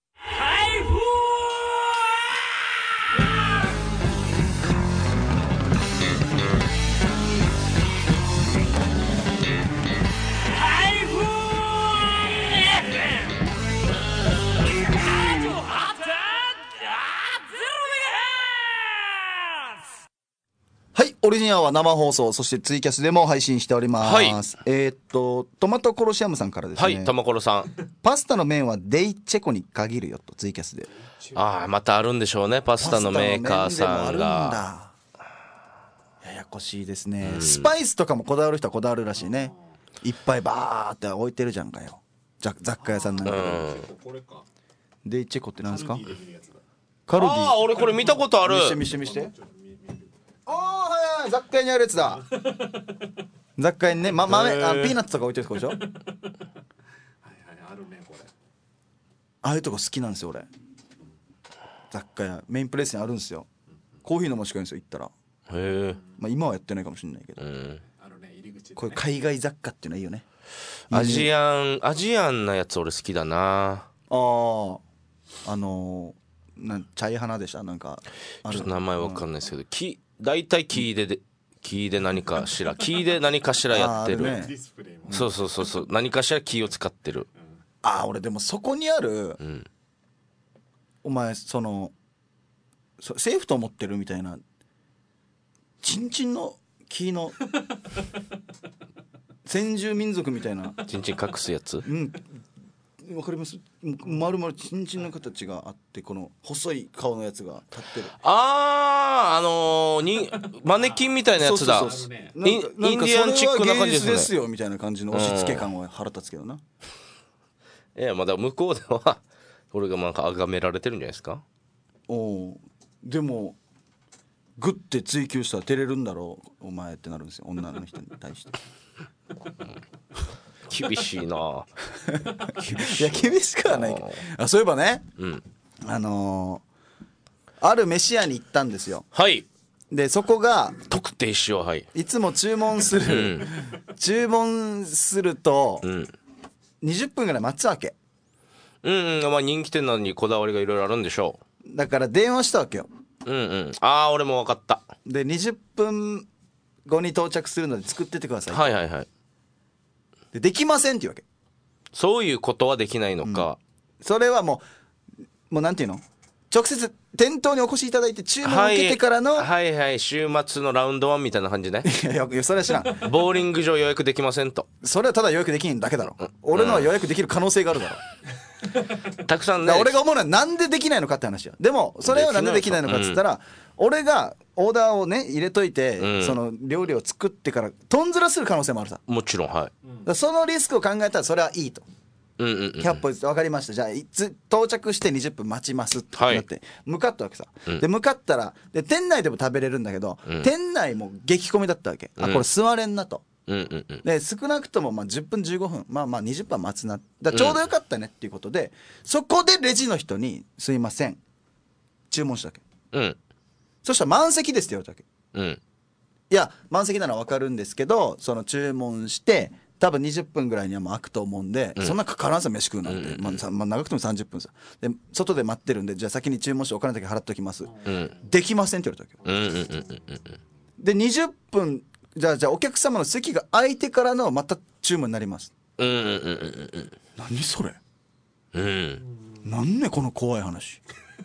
S1: オリジンアワー生放送、そしてツイキャスでも配信しております。トマトコロシアムさんからですね。
S2: トマコロさん。
S1: パスタの麺はデイチェコに限るよとツイキャスで。
S2: またあるんでしょうね、パスタのメーカーさんが。
S1: ややこしいですね。スパイスとかもこだわる人はこだわるらしいね。いっぱいバーって置いてるじゃんかよ。雑貨屋さんなんか。デイチェコってなんですか？カルディ。
S2: 俺これ見たことある。
S1: 見して。はい雑貨屋にあるやつだ雑貨屋にね、豆ピーナッツとか置いてるとこでしょ。はい
S3: あるねこれ。
S1: ああいうとこ好きなんですよ俺。雑貨屋メインプレイスにあるんですよ。コーヒー飲ましかいんですよ行ったら。今はやってないかもしれないけど、あるね入り口でね。これ海外雑貨っていうのはいいよね。
S2: アジアンなやつ俺好きだな。
S1: チャイ花でしたなんか。
S2: ちょっと名前わかんないですけど、大体キーで何かしらやってる。そう何かしらキーを使ってる。
S1: 俺でもそこにある、お前政府と思ってるみたいなチンチンのキーの先住民族みたいな
S2: チンチン隠すやつ。
S1: わかります？丸々チンチンの形があってこの細い顔のやつが立ってる。
S2: マネキンみたいなやつだ。インディアンチックな感じですね。
S1: ですよみたいな感じの押し付け感は腹立つけどな。
S2: まだ向こうでは俺がなんか崇められてるんじゃないですか。
S1: でもグッて追求したら照れるんだろうお前ってなるんですよ女の人に対して。
S2: 厳しいな。
S1: いや厳しくはないけど。そういえばね、ある飯屋に行ったんですよ。でそこが
S2: 特定しよう。
S1: いつも注文すると、20分ぐらい待つわけ。
S2: 人気店なのにこだわりがいろいろあるんでしょ
S1: だから電話したわけよ。
S2: うんうん。ああ、俺も分かった。
S1: で20分後に到着するので作っててください。
S2: はいはいはい。
S1: できませんっていうわけ。
S2: そういうことはできないのか。
S1: それはもうなんていうの、直接店頭にお越しいただいて注文を受けてからの、
S2: はいはい、週末のラウンド1みたいな感じね。
S1: いやそれは知らん。
S2: ボーリング場予約できませんと。
S1: それはただ予約できんだけだろ。俺のは予約できる可能性があるだろ。
S2: たくさんね。
S1: 俺が思うのはなんでできないのかって話よ。でもそれはなんでできないのかっつったら、俺がオーダーをね入れといて、その料理を作ってからとんずらする可能性もあるさ。
S2: もちろん、はい。
S1: そのリスクを考えたらそれはいいと。100歩分かりました、じゃあいつ到着して20分待ちますってなって、向かったわけさ。で向かったらで店内でも食べれるんだけど、店内も激混みだったわけ。あ、これ座れんなと。で少なくとも10分15分20分待つなだ、ちょうどよかったねっていうことで、そこでレジの人に「すいません」注文したわけ。そしたら「満席です」って言われたわけ。いや満席なら分かるんですけど、その注文して多分20分ぐらいにはもう開くと思うんで、そんなかからんさ飯食うなんて、長くても30分さで外で待ってるんで、じゃあ先に注文してお金だけ払っておきます、できませんって言われたわけ。で20分じゃあお客様の席が空いてからのまた注文になります。何それ、なんねこの怖い話。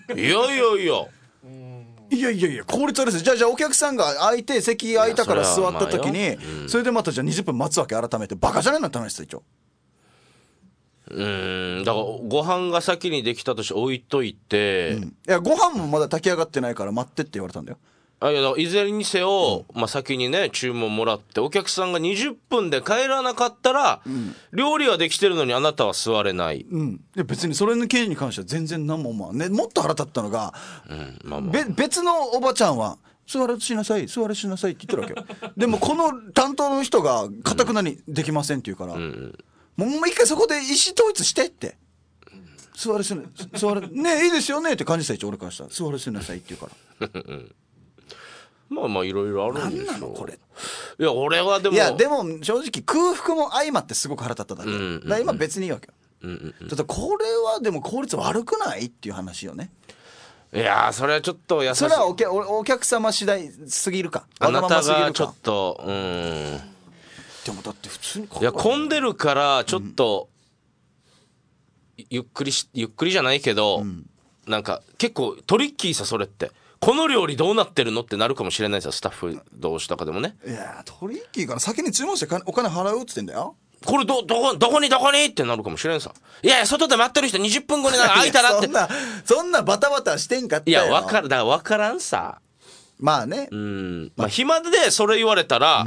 S1: いや効率悪いです。じゃあお客さんが空いて席空いたから座った時に、それでまたじゃあ20分待つわけ。改めてバカじゃねえなって話ですよ。
S2: だからご飯が先にできたとして置いといて、
S1: いやご飯もまだ炊き上がってないから待ってって言われたんだよ。
S2: いやいずれにせよ、先にね注文もらってお客さんが20分で帰らなかったら、料理はできてるのにあなたは座れない。
S1: いや別にそれの経緯に関しては全然何ももっと腹立ったのが、別のおばちゃんは座れしなさいって言ってるわけよ。でもこの担当の人がかたくなにできませんって言うから、もう一回そこで意思統一してって。座れねえいいですよねって感じした一応俺からしたら座れしなさいって言うから。
S2: いろいろあるんでしょ。
S1: 何なのこれ。
S2: いや俺はでも
S1: 正直空腹も相まってすごく腹立っただけ。だから今別にいいわけよ。ちょっとこれはでも効率悪くないっていう話よね。
S2: いやそれはちょっと優しい。
S1: それはお客様次第すぎるか。
S2: あなたがちょっと
S1: でもだって普通に
S2: いや混んでるからちょっと、ゆっくりじゃないけど、なんか結構トリッキーさそれって。この料理どうなってるのってなるかもしれないですよ、スタッフ同士とかでもね。
S1: いやトリッキーから先に注文してお金払うっつってんだよ。
S2: これどこにってなるかもしれんさ。いや外で待ってる人20分後に空いたらって
S1: そんなバタバタしてんかったよ。
S2: いやだから分からんさ。
S1: まあね、
S2: 暇でそれ言われたら、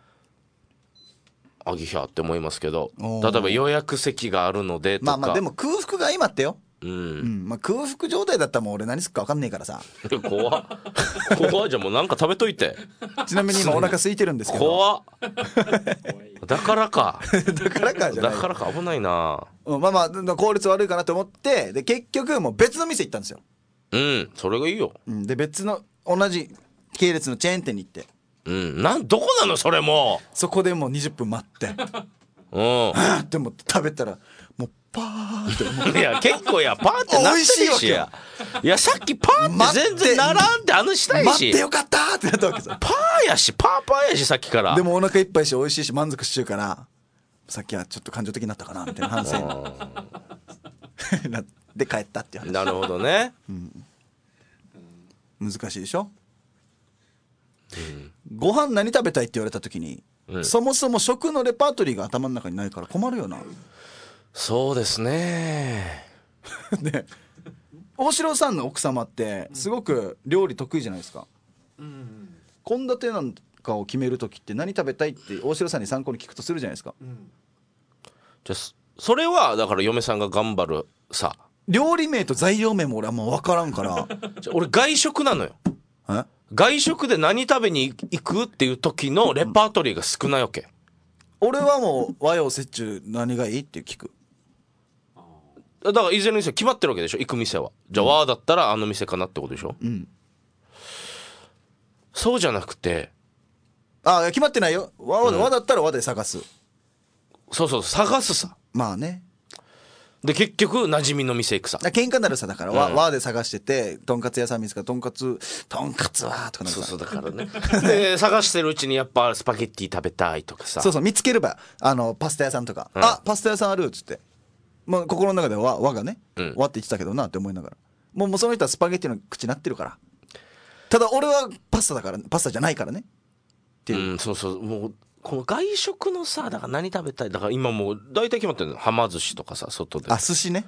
S2: あぎひゃって思いますけど、例えば予約席があるのでとか。
S1: でも空腹が今ってよ。空腹状態だったらもう俺何すっか分かんねえからさ。
S2: 怖っじゃあもうなんか食べといて。
S1: ちなみに今お腹空いてるんですけど。
S2: 怖っだからか
S1: じゃない。
S2: だからか危ないな。
S1: 効率悪いかなと思ってで結局もう別の店行ったんですよ。
S2: それがいいよ。で
S1: 別の同じ系列のチェーン店に行って、
S2: どこなのそれも。
S1: そこでもう20分待ってでも食べたらもうパーって
S2: いや結構パーってなってるし、美味しいわけ。いやさっきパーって全然ならんってしたいし、
S1: 待ってよかったーってなったわけさ。
S2: パーやしパーやしさっきから。
S1: でもお腹いっぱいし美味しいし満足しちゅうからさっきはちょっと感情的になったかなみたいな反省で帰ったっていう話。
S2: なるほどね、
S1: 難しいでしょ。ご飯何食べたいって言われた時に、そもそも食のレパートリーが頭の中にないから困るよな。
S2: そうですね。
S1: で大城さんの奥様ってすごく料理得意じゃないですか。献立なんかを決める時って何食べたいって大城さんに参考に聞くとするじゃないですか。
S2: じゃそれはだから嫁さんが頑張るさ。
S1: 料理名と材料名も俺はもう分からんから
S2: 俺外食なのよ。外食で何食べに行くっていう時のレパートリーが少ないわけ。
S1: 俺はもう和洋折衷何がいいって聞く。
S2: だからいずれにせよ決まってるわけでしょ、行く店は。じゃあ和だったらあの店かなってことでしょ。そうじゃなくて、
S1: 決まってないよ。和だったら和で探す。
S2: そう探すさ。
S1: まあね。
S2: で結局馴染みの店行くさ。
S1: 喧嘩になるさだから、和で探しててとんかつ屋さん見つかとんかつはとかなんか
S2: そうだからねで探してるうちにやっぱスパゲッティ食べたいとかさ、
S1: そう見つければパスタ屋さんとか、あパスタ屋さんあるっつって、もう心の中では和がね、和って言ってたけどなって思いながら、もうその人はスパゲッティの口になってるから、ただ俺はパスタじゃないからねっていう、
S2: そうもうこの外食のさ、だから何食べたい、だから今もう大体決まってるの、はま寿司とかさ、外で、
S1: 寿司ね、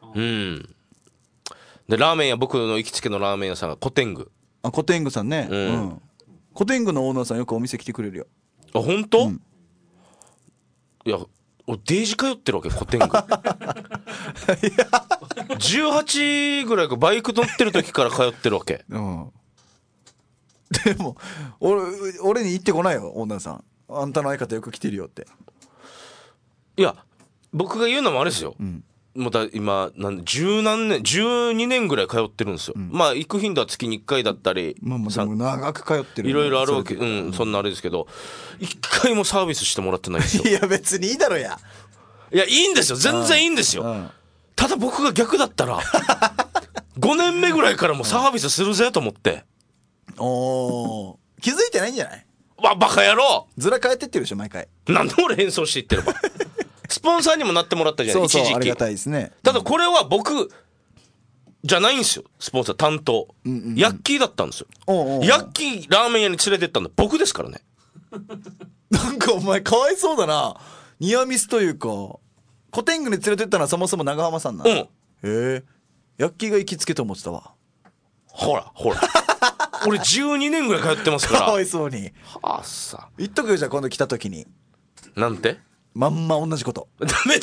S2: でラーメン屋、僕の行きつけのラーメン屋さんがコテング。
S1: コテングさんね、コテングのオーナーさんよくお店来てくれるよ。
S2: あ本当？いや俺デイジ通ってるわけ、コテング18ぐらいかバイク乗ってる時から通ってるわけ。
S1: でも俺に言ってこないよオーナーさん、あんたの相方よく来てるよって。
S2: いや僕が言うのもあれですよ、もう今12年ぐらい通ってるんですよ、まあ行く頻度は月に1回だったり、
S1: でも長く通ってる、
S2: いろいろあるわけ、そんなあれですけど、1回もサービスしてもらってないんですよ。
S1: いや別にいいだろや。
S2: いやいいんですよ、全然いいんですよ、ただ僕が逆だったら5年目ぐらいからもサービスするぜと思って。
S1: 気づいてないんじゃない？
S2: バカ野郎、
S1: ずら変えてってるでしょ毎回。
S2: なんで俺変装していってるばスポンサーにもなってもらったじゃない、一時期。
S1: ありがたいですね。
S2: ただこれは僕じゃないんですよ、スポンサー担当、ヤッキーだったんですよ。ヤッキーラーメン屋に連れてったの僕ですからね。
S1: なんかお前かわいそうだな、ニアミスというか。コテングに連れてったのはそもそも長浜さんなの。へえ、ヤッキーが行きつけと思ってたわ。
S2: ほら俺12年ぐらい通ってますから。
S1: かわいそうに。
S2: はあさ
S1: 言っとくよ、じゃあ今度来た時に。
S2: なんて？
S1: まんま同じこと。
S2: ダメ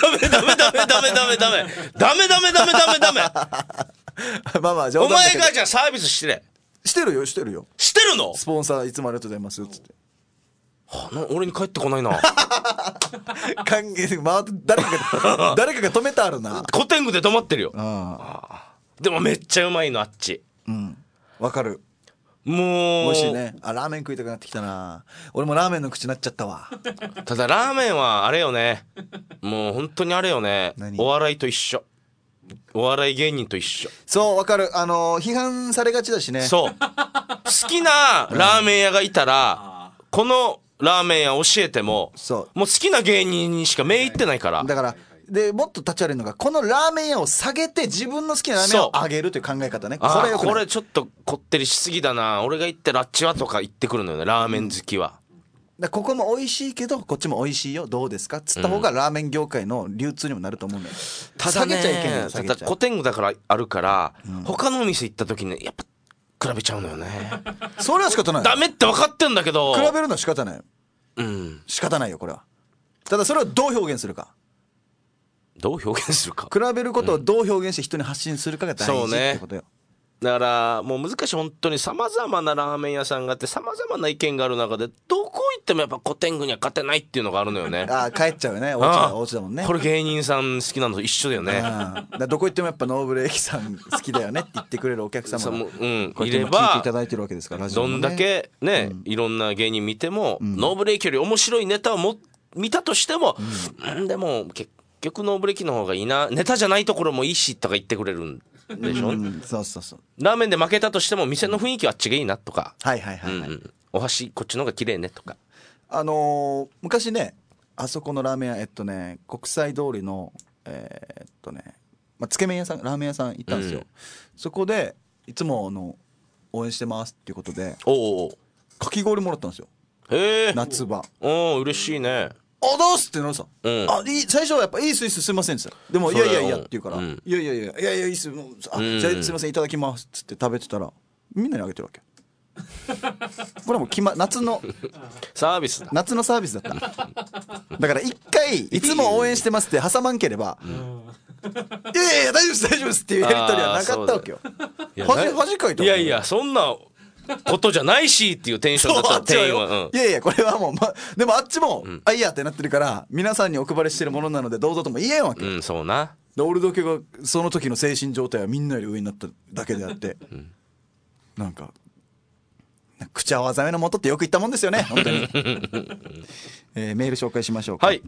S1: まあ冗
S2: お
S1: 談だけど。
S2: 前がじゃあサービスしてる
S1: よ。
S2: してるの？
S1: スポンサーいつもありがとうございますっつって。
S2: 俺に帰ってこないな。
S1: 歓迎回って誰かが止めてあるな。
S2: コテングで止まってるよ。でもめっちゃうまいのあっち。
S1: わかる。
S2: もう
S1: 美味しいね。ラーメン食いたくなってきたな。俺もラーメンの口になっちゃったわ。
S2: ただラーメンはあれよね、もう本当にあれよね、お笑いと一緒、お笑い芸人と一緒。
S1: そうわかる。批判されがちだしね。
S2: そう好きなラーメン屋がいたら、このラーメン屋教えてももう好きな芸人にしか目いってないから。
S1: だからでもっと立ち悪いのが、このラーメン屋を下げて自分の好きなラーメンを上げるという考え方ね。
S2: これちょっとこってりしすぎだな、俺が言ってるあっちはとか言ってくるのよね、ラーメン好きは。
S1: ここも美味しいけどこっちも美味しいよ、どうですかっつった方がラーメン業界の流通にもなると思うんだよ。
S2: ただね、ただコテングだからあるから、他のお店行った時にやっぱ比べちゃうのよね。
S1: それは仕方ない。
S2: ダメって分かってんだけど、
S1: 比べるのは仕方ないよ。仕方ないよこれは。ただそれをどう表現するか、
S2: どう表現するか、
S1: 比べることをどう表現して人に発信するかが大事ってことよ。
S2: だからもう難しい、本当にさまざまなラーメン屋さんがあってさまざまな意見がある中で、どこ行ってもやっぱコテングには勝てないっていうのがあるのよね。
S1: 帰っちゃうよね、お家だもんね。
S2: これ芸人さん好きなのと一緒だよね。
S1: どこ行ってもやっぱノーブレーキさん好きだよねって言ってくれるお客様がいれば、
S2: 聞
S1: いていただいてるわけですから、
S2: どんだけね、いろんな芸人見ても、ノーブレーキより面白いネタを見たとしても、でも結局ノーブレーキの方がいいな、ネタじゃないところもいいしとか言ってくれるんでしょ。
S1: そう
S2: ラーメンで負けたとしても店の雰囲気はあっちがいいなとか、お箸こっちの方が綺麗ねとか。
S1: 昔ね、あそこのラーメン屋国際通りのつけ麺屋さん、ラーメン屋さん行ったんですよ。そこでいつも応援してますっていうことでかき氷もらったんですよ。夏場。
S2: 嬉しいね。
S1: どうすってなるさ、最初はやっぱいいっすすいませんって言ったら、でもいやって言うから、いやいいっす、じゃあすいませんいただきますっつって食べてたらみんなにあげてるわけ。これはもう夏の
S2: サービスだ、
S1: 夏のサービスだった。だから一回いつも応援してますって挟まんければ、いや大丈夫ですっていうやり取りはなかったわけよ。恥かいた。
S2: いやそんなことじゃないしっていうテンションだった店員は。
S1: いやこれはもう、でもあっちもいやってなってるから、皆さんにお配りしてるものなのでどうぞとも言えんわけ。
S2: そうな。
S1: 俺だけがその時の精神状態はみんなより上になっただけであって、なんか口は災いのもとってよく言ったもんですよね本当に。メール紹介しましょうか。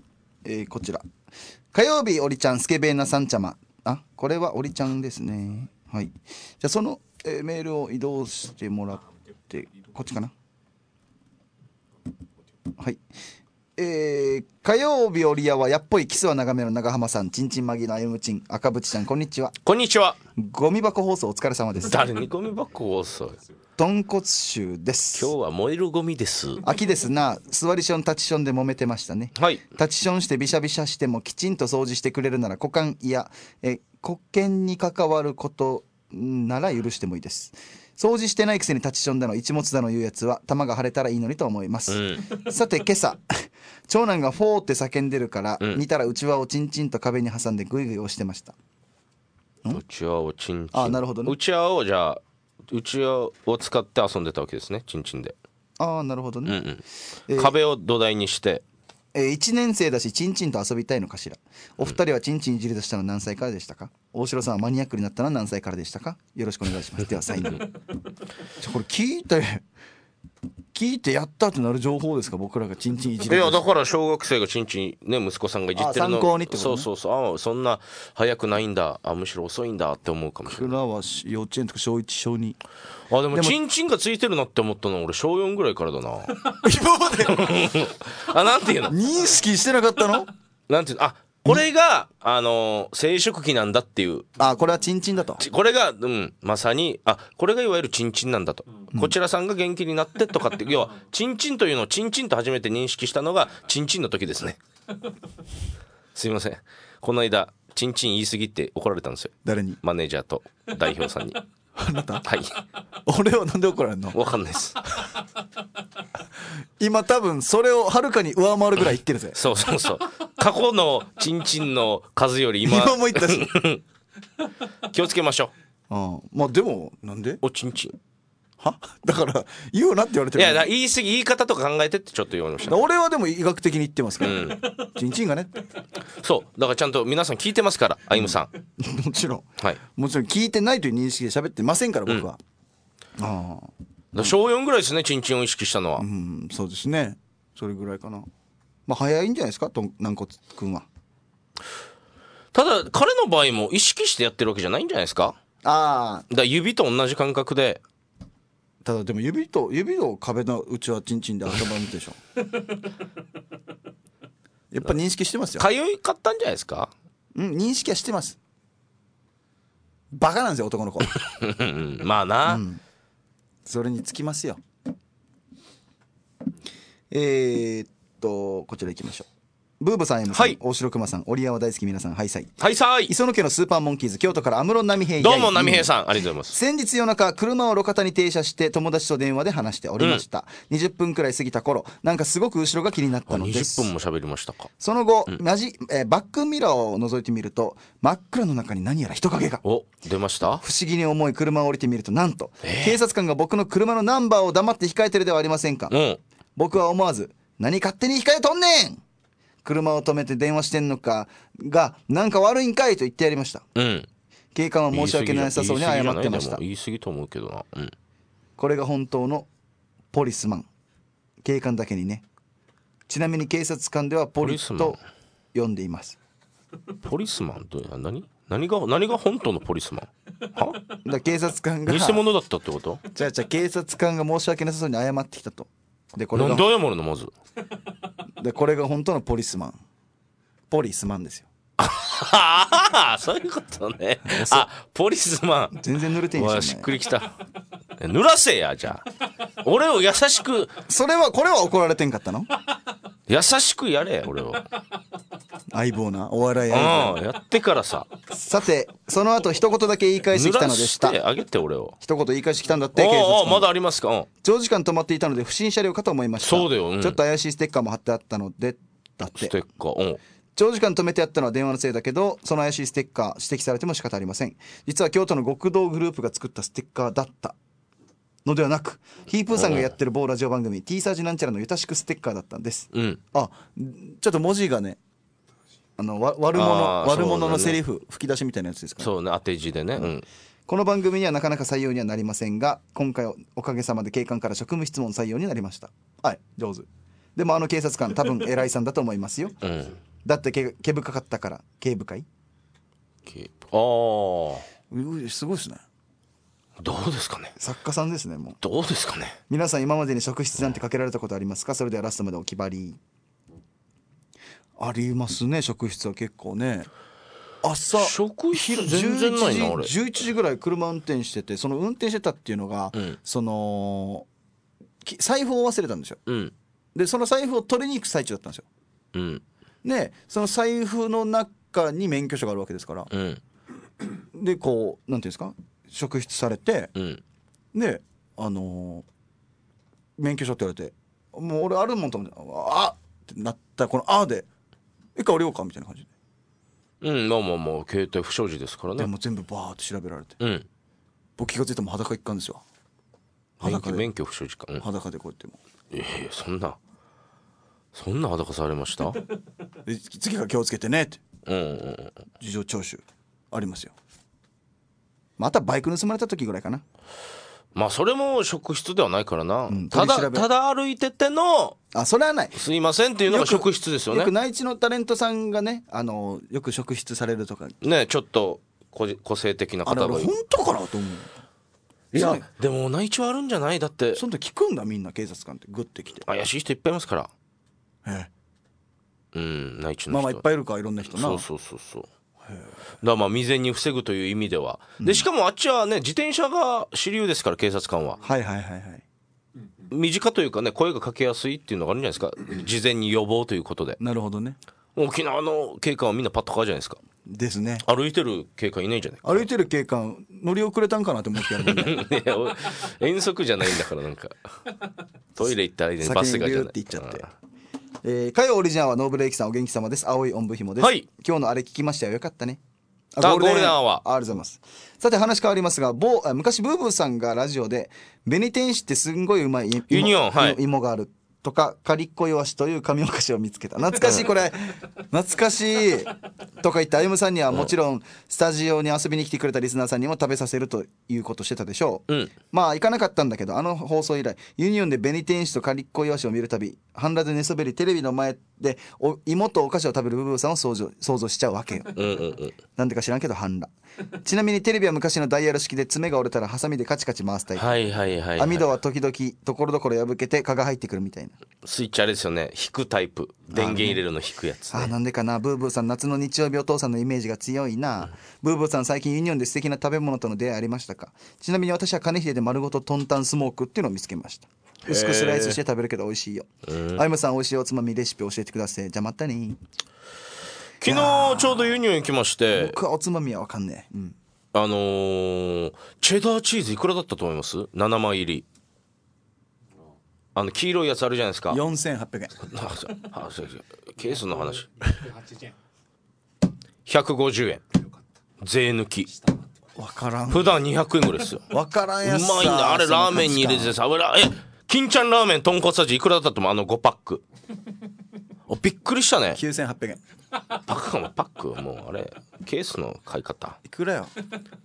S1: こちら火曜日おりちゃんスケベーナさんちゃま、これはおりちゃんですね。はい、じゃあその、メールを移動してもらってこっちかな。はい、火曜日おりやはやっぽいキスは長めの長浜さん、ちんちんまぎのあゆむちん、赤渕ちゃん、こんにちは。
S2: こんにちは。
S1: ゴミ箱放送お疲れ様です。
S2: 誰にゴミ箱放送。
S1: 豚骨臭です。
S2: 今日は燃えるゴミです。
S1: 秋ですな。座りション立ちションで揉めてましたね。
S2: はい。
S1: 立ちションしてビシャビシャしてもきちんと掃除してくれるなら股間や股間に関わることなら許してもいいです。掃除してないくせに立ちションだの一物だの言うやつは玉が腫れたらいいのにと思います、さて今朝長男がフォーって叫んでるから、見たらうちわをチンチンと壁に挟んでグイグイ押してました。
S2: うちわをチンチン。
S1: なるほどね。
S2: うちわをじゃあうちわを使って遊んでたわけですね、チンチンで。
S1: なるほどね、
S2: 壁を土台にして、
S1: 1年生だしチンチンと遊びたいのかしら。お二人はチンチンいじり出したの何歳からでしたか。大城さんはマニアックになったのは何歳からでしたか。よろしくお願いします。ではサインこれ聞いてやったってなる情報ですか。僕らがチンチンいじり出した。
S2: いやだから小学生がチンチンね息子さんがいじってるの
S1: 参考にってことね。
S2: そうそんな早くないんだ、むしろ遅いんだって思うかもしれない。
S1: 僕らは幼稚園とか小1小2。
S2: でもチンチンがついてるなって思ったのは俺小4ぐらいからだな。
S1: 今まで
S2: なんていうの
S1: 認識してなかったの。
S2: なんていうの、これが生殖器なんだっていう。
S1: これはチンチンだと。
S2: これがまさにこれがいわゆるチンチンなんだと、こちらさんが元気になってとかって、要はチンチンというのをチンチンと初めて認識したのがチンチンの時ですね。すいません、この間チンチン言い過ぎって怒られたんですよ。
S1: 誰に。
S2: マネージャーと代表さんに。
S1: あなた。
S2: はい。
S1: 俺はなんで怒られんの。
S2: わかんないです。
S1: 今多分それをはるかに上回るぐらい言ってるぜ。
S2: そう過去のチンチンの数より今
S1: も言ったし
S2: 気をつけましょ
S1: う。まあでもなんで
S2: おチンチン
S1: だから言うなって言われてる。
S2: いや言い方とか考えてってちょっと言われました。
S1: 俺はでも医学的に言ってますけど、チンチンがね。
S2: そうだからちゃんと皆さん聞いてますから、あゆむさん。
S1: もちろん、
S2: はい、
S1: もちろん聞いてないという認識で喋ってませんから僕は。
S2: 小4ぐらいですね、チンチンを意識したのは。
S1: そうですね、それぐらいかな。まあ早いんじゃないですか、軟骨くんは。
S2: ただ彼の場合も意識してやってるわけじゃないんじゃないですか。だから指と同じ感覚で。
S1: ただでも指と壁のうちはチンチンで頭見てでしょ。やっぱ認識してますよ。
S2: かゆいかったんじゃないですか。
S1: 認識はしてます。バカなんですよ男の子。
S2: まあな、
S1: それにつきますよ。こちら行きましょう。ブーブさん、M さん、大城熊さん、オリアワ大好き皆さん、ハイサイ。
S2: ハイサイ。
S1: 磯野家のスーパーモンキーズ、京都から安室奈美平。
S2: どうも奈美平さん、ありがとうございます。
S1: 先日夜中、車を路肩に停車して友達と電話で話しておりました。20分くらい過ぎた頃、なんかすごく後ろが気になったのです。
S2: 20分も喋りましたか。
S1: その後、バックミラーを覗いてみると、真っ暗の中に何やら人影が。
S2: 出ました。
S1: 不思議に思い車を降りてみると、なんと、警察官が僕の車のナンバーを黙って控えてるではありませんか。僕は思わず、何勝手に控えとんねん、車を止めて電話してんのかがなんか悪いんかいと言ってやりました。警官は申し訳なさそうに謝ってました。
S2: 言い過ぎと思うけどな。
S1: これが本当のポリスマン。警官だけにね。ちなみに警察官ではポリスと呼んでいます。
S2: ポリスマンと何が本当のポリスマン。
S1: だ警察官が
S2: 偽物だったってこと。
S1: じゃあ警察官が申し訳なさそうに謝ってきたと。でこれが
S2: なんで謝るのまず。
S1: でこれが本当のポリスマン。ポリスマンですよ。
S2: そういうことね。ポリスマン。
S1: 全然濡れてんじゃん。
S2: しっくりきた。濡らせや、じゃあ俺を優しく。
S1: これは怒られてんかったの。
S2: 優しくやれ俺を。
S1: 相棒な、お笑い相棒。
S2: やってからさ。
S1: さてその後一言だけ言い返してきたのでした。
S2: 濡らしてあげて俺を。
S1: 一言言い返してきたんだって。警察官
S2: まだありますか。
S1: 長時間止まっていたので不審車両かと思いました。
S2: そうだよ、
S1: ちょっと怪しいステッカーも貼ってあったのでだって。
S2: ステッカー。
S1: 長時間止めてあったのは電話のせいだけど、その怪しいステッカー指摘されても仕方ありません。実は京都の極道グループが作ったステッカーだったのではなく、ヒープーさんがやってる某ラジオ番組 T サージなんちゃらのゆたしくステッカーだったんです。ちょっと文字がね、悪者のセリフ吹き出しみたいなやつですから。
S2: そうね、当て字でね。
S1: この番組にはなかなか採用にはなりませんが、今回おかげさまで警官から職務質問採用になりました。はい、上手。でも警察官多分偉いさんだと思いますよ。 だって毛深かったから。毛深い。
S2: ああ、
S1: すごいですね。
S2: どうですかね。
S1: 作家さんですね。もう
S2: どうですかね。
S1: 皆さん今までに職質なんてかけられたことありますか？それではラストまでお決まり。ありますね、職質は結構ね。朝
S2: 職質全然ないな俺。
S1: 11時ぐらい車運転してて、その運転してたっていうのが、財布を忘れたんですよ、でその財布を取りに行く最中だったんですよ、でその財布の中に免許証があるわけですから、でこうなんていうんですか、職質されて、で免許証って言われて、もう俺あるもんと思って、あっってなったこのあで一回降りようかみたいな感じで、
S2: まあ携帯不祥事ですからね。
S1: でも全部バーって調べられて、僕気が付いたらもう裸一貫ですよ。
S2: 免許不祥事か、
S1: 裸でこうやっても、
S2: そんな裸されました？
S1: で次から気をつけてねって、事情聴取ありますよ。またバイク盗まれた時ぐらいかな。
S2: まあそれも職質ではないからな、ただ歩いてての
S1: それはない、
S2: すいませんっていうのが職質ですよね。
S1: よく内地のタレントさんがね、よく職質されるとか
S2: ね、ちょっと個性的な方がいる。
S1: あれ本当かなと思う。
S2: いやでも内地はあるんじゃない？だって
S1: そんな聞くんだみんな、警察官ってグッてきて
S2: 怪しい人いっぱいいますから。内地の人
S1: いっぱいいるか、いろんな人な。
S2: そうだからまあ未然に防ぐという意味では、でしかもあっちはね自転車が主流ですから、警察官は。身近というかね、声がかけやすいっていうのがあるんじゃないですか、事前に予防ということで。
S1: なるほどね。
S2: 沖縄の警官はみんなパッとカーじゃないですか。
S1: ですね。
S2: 歩いてる警官いないじゃないか。
S1: 歩いてる警官乗り遅れたんかなと思ってやるもんね。
S2: いや遠足じゃないんだから、なんかトイレ行った間にバスがじゃない、
S1: 先にビューって行っちゃって。火曜オリジナルはノーブレイキさん、お元気様です。青いおんぶひもです、今日のあれ聞きましたよ、よかったね。
S2: ゴールデンアワー、
S1: ありがとうございます。さて話変わりますが、昔ブーブーさんがラジオで紅天使ってすんごいうまい芋があるとか、カリッコイワシという神お菓子を見つけた。懐かしい、これ懐かしいとか言って歩夢さんにはもちろんスタジオに遊びに来てくれたリスナーさんにも食べさせるということしてたでしょう、まあ行かなかったんだけど、あの放送以来ユニオンで紅天使とカリッコイワシを見るたび、半裸で寝そべりテレビの前で芋とお菓子を食べるブーブーさんを想像しちゃうわけよ。なんでか知らんけど半裸。ちなみにテレビは昔のダイヤル式で、爪が折れたらハサミでカチカチ回すタイプ。網戸は時々ところどころ破けて蚊が入ってくるみたいな。
S2: スイッチあれですよね、引くタイプ、電源入れるの引くやつ、
S1: なんでかな。ブーブーさん夏の日曜日お父さんのイメージが強いな、ブーブーさん最近ユニオンで素敵な食べ物との出会いありましたか？ちなみに私は金秀で丸ごとトンタンスモークっていうのを見つけました。薄くスライスして食べるけど美味しいよ。あゆむさん、美味しいおつまみレシピ教えてください。じゃあまたね。
S2: 昨日ちょうどユニオン行きまして、
S1: 僕はおつまみは分かんねえ、
S2: チェダーチーズいくらだったと思います？ 7 枚入り、黄色いやつあるじゃないですか。
S1: 4800円。
S2: ケースの話。150円税抜き。
S1: 分からん。
S2: 普段200円ぐらいですよ。
S1: 分からんやつさ。
S2: うまいんだあれ。ラーメンに入れてさ、金ちゃんラーメン豚骨味いくらだったと思う？5パック。びっくりしたね。
S1: 9800円。
S2: パックもうあれケースの買い方
S1: いくらよ。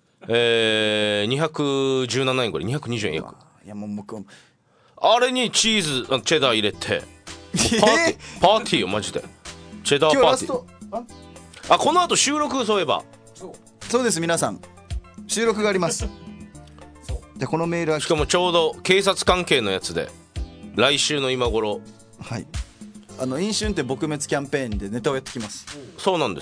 S2: 217円ぐらい、220円約。
S1: いやもう
S2: あれにチーズチェダー入れてパーティーよマジで。チェダーパーティー。この後収録、そういえば
S1: そうです、皆さん収録があります。じゃこのメールは
S2: しかもちょうど警察関係のやつで、来週の今頃、
S1: 飲酒運転撲滅キャンペーンでネタをやってきます。
S2: そうなんです。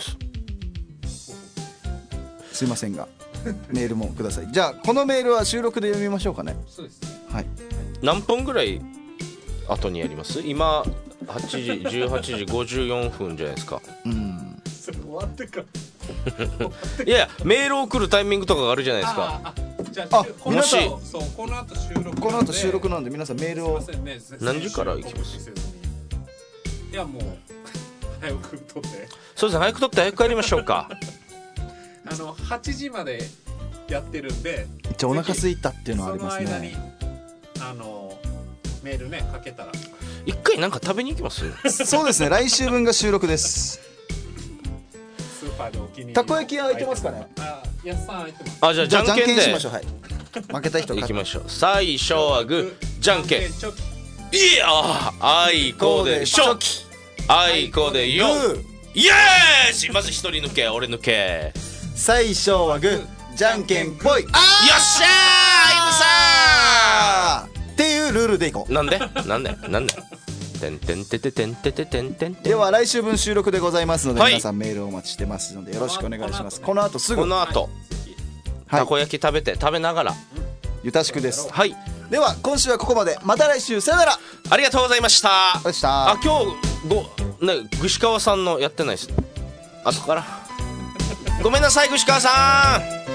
S1: すいませんがメールもください。じゃあこのメールは収録で読みましょうかね。
S3: そうです。
S2: 何分ぐらい後にやります？今8時18時54分じゃないですか。
S3: それ終わってから
S2: いやメールを送るタイミングとかがあるじゃないですか。
S3: じゃあ
S2: もし
S3: この後収録、
S1: この後収録なんで皆さんメールを
S2: 何時から行きます？
S3: いやもう早く撮って。
S2: そうですね、早く撮って早く帰りましょうか。
S3: 8時までやってるんで、
S1: お腹空いたっていうのはありますね。
S3: その間にメールねかけたら
S2: 一回なんか食べに行きます？
S1: そうですね、来週分が収録です。
S3: スーパーでお気に入り
S1: たこ焼き空いてますかね？
S3: 安さん空いてます。
S2: じゃあじゃんけんで
S1: しましょう。負けた人
S2: 行きましょう。最初はグー、じゃんけん。いやあいこでしょ、あいこでよ、 イエーイ。まず一人抜け、俺抜け。
S1: 最初はグーじゃんけんぽい。
S2: よっしゃー、
S1: っていうルールでいこう。
S2: なんでてんてんてててんてててんてんてん。
S1: では来週分収録でございますので、
S2: はい
S1: 皆さんメールをお待ちしてますのでよろしくお願いします。この後すぐ
S2: この後
S1: はい
S2: たこ焼き食べながら。
S1: ゆたしくです。
S2: はい、
S1: では今週はここまで。また来週、さよなら。
S2: ありがとうございました。
S1: でした。
S2: あ、今日串川さんのやってないです。後からごめんなさい、串川さん。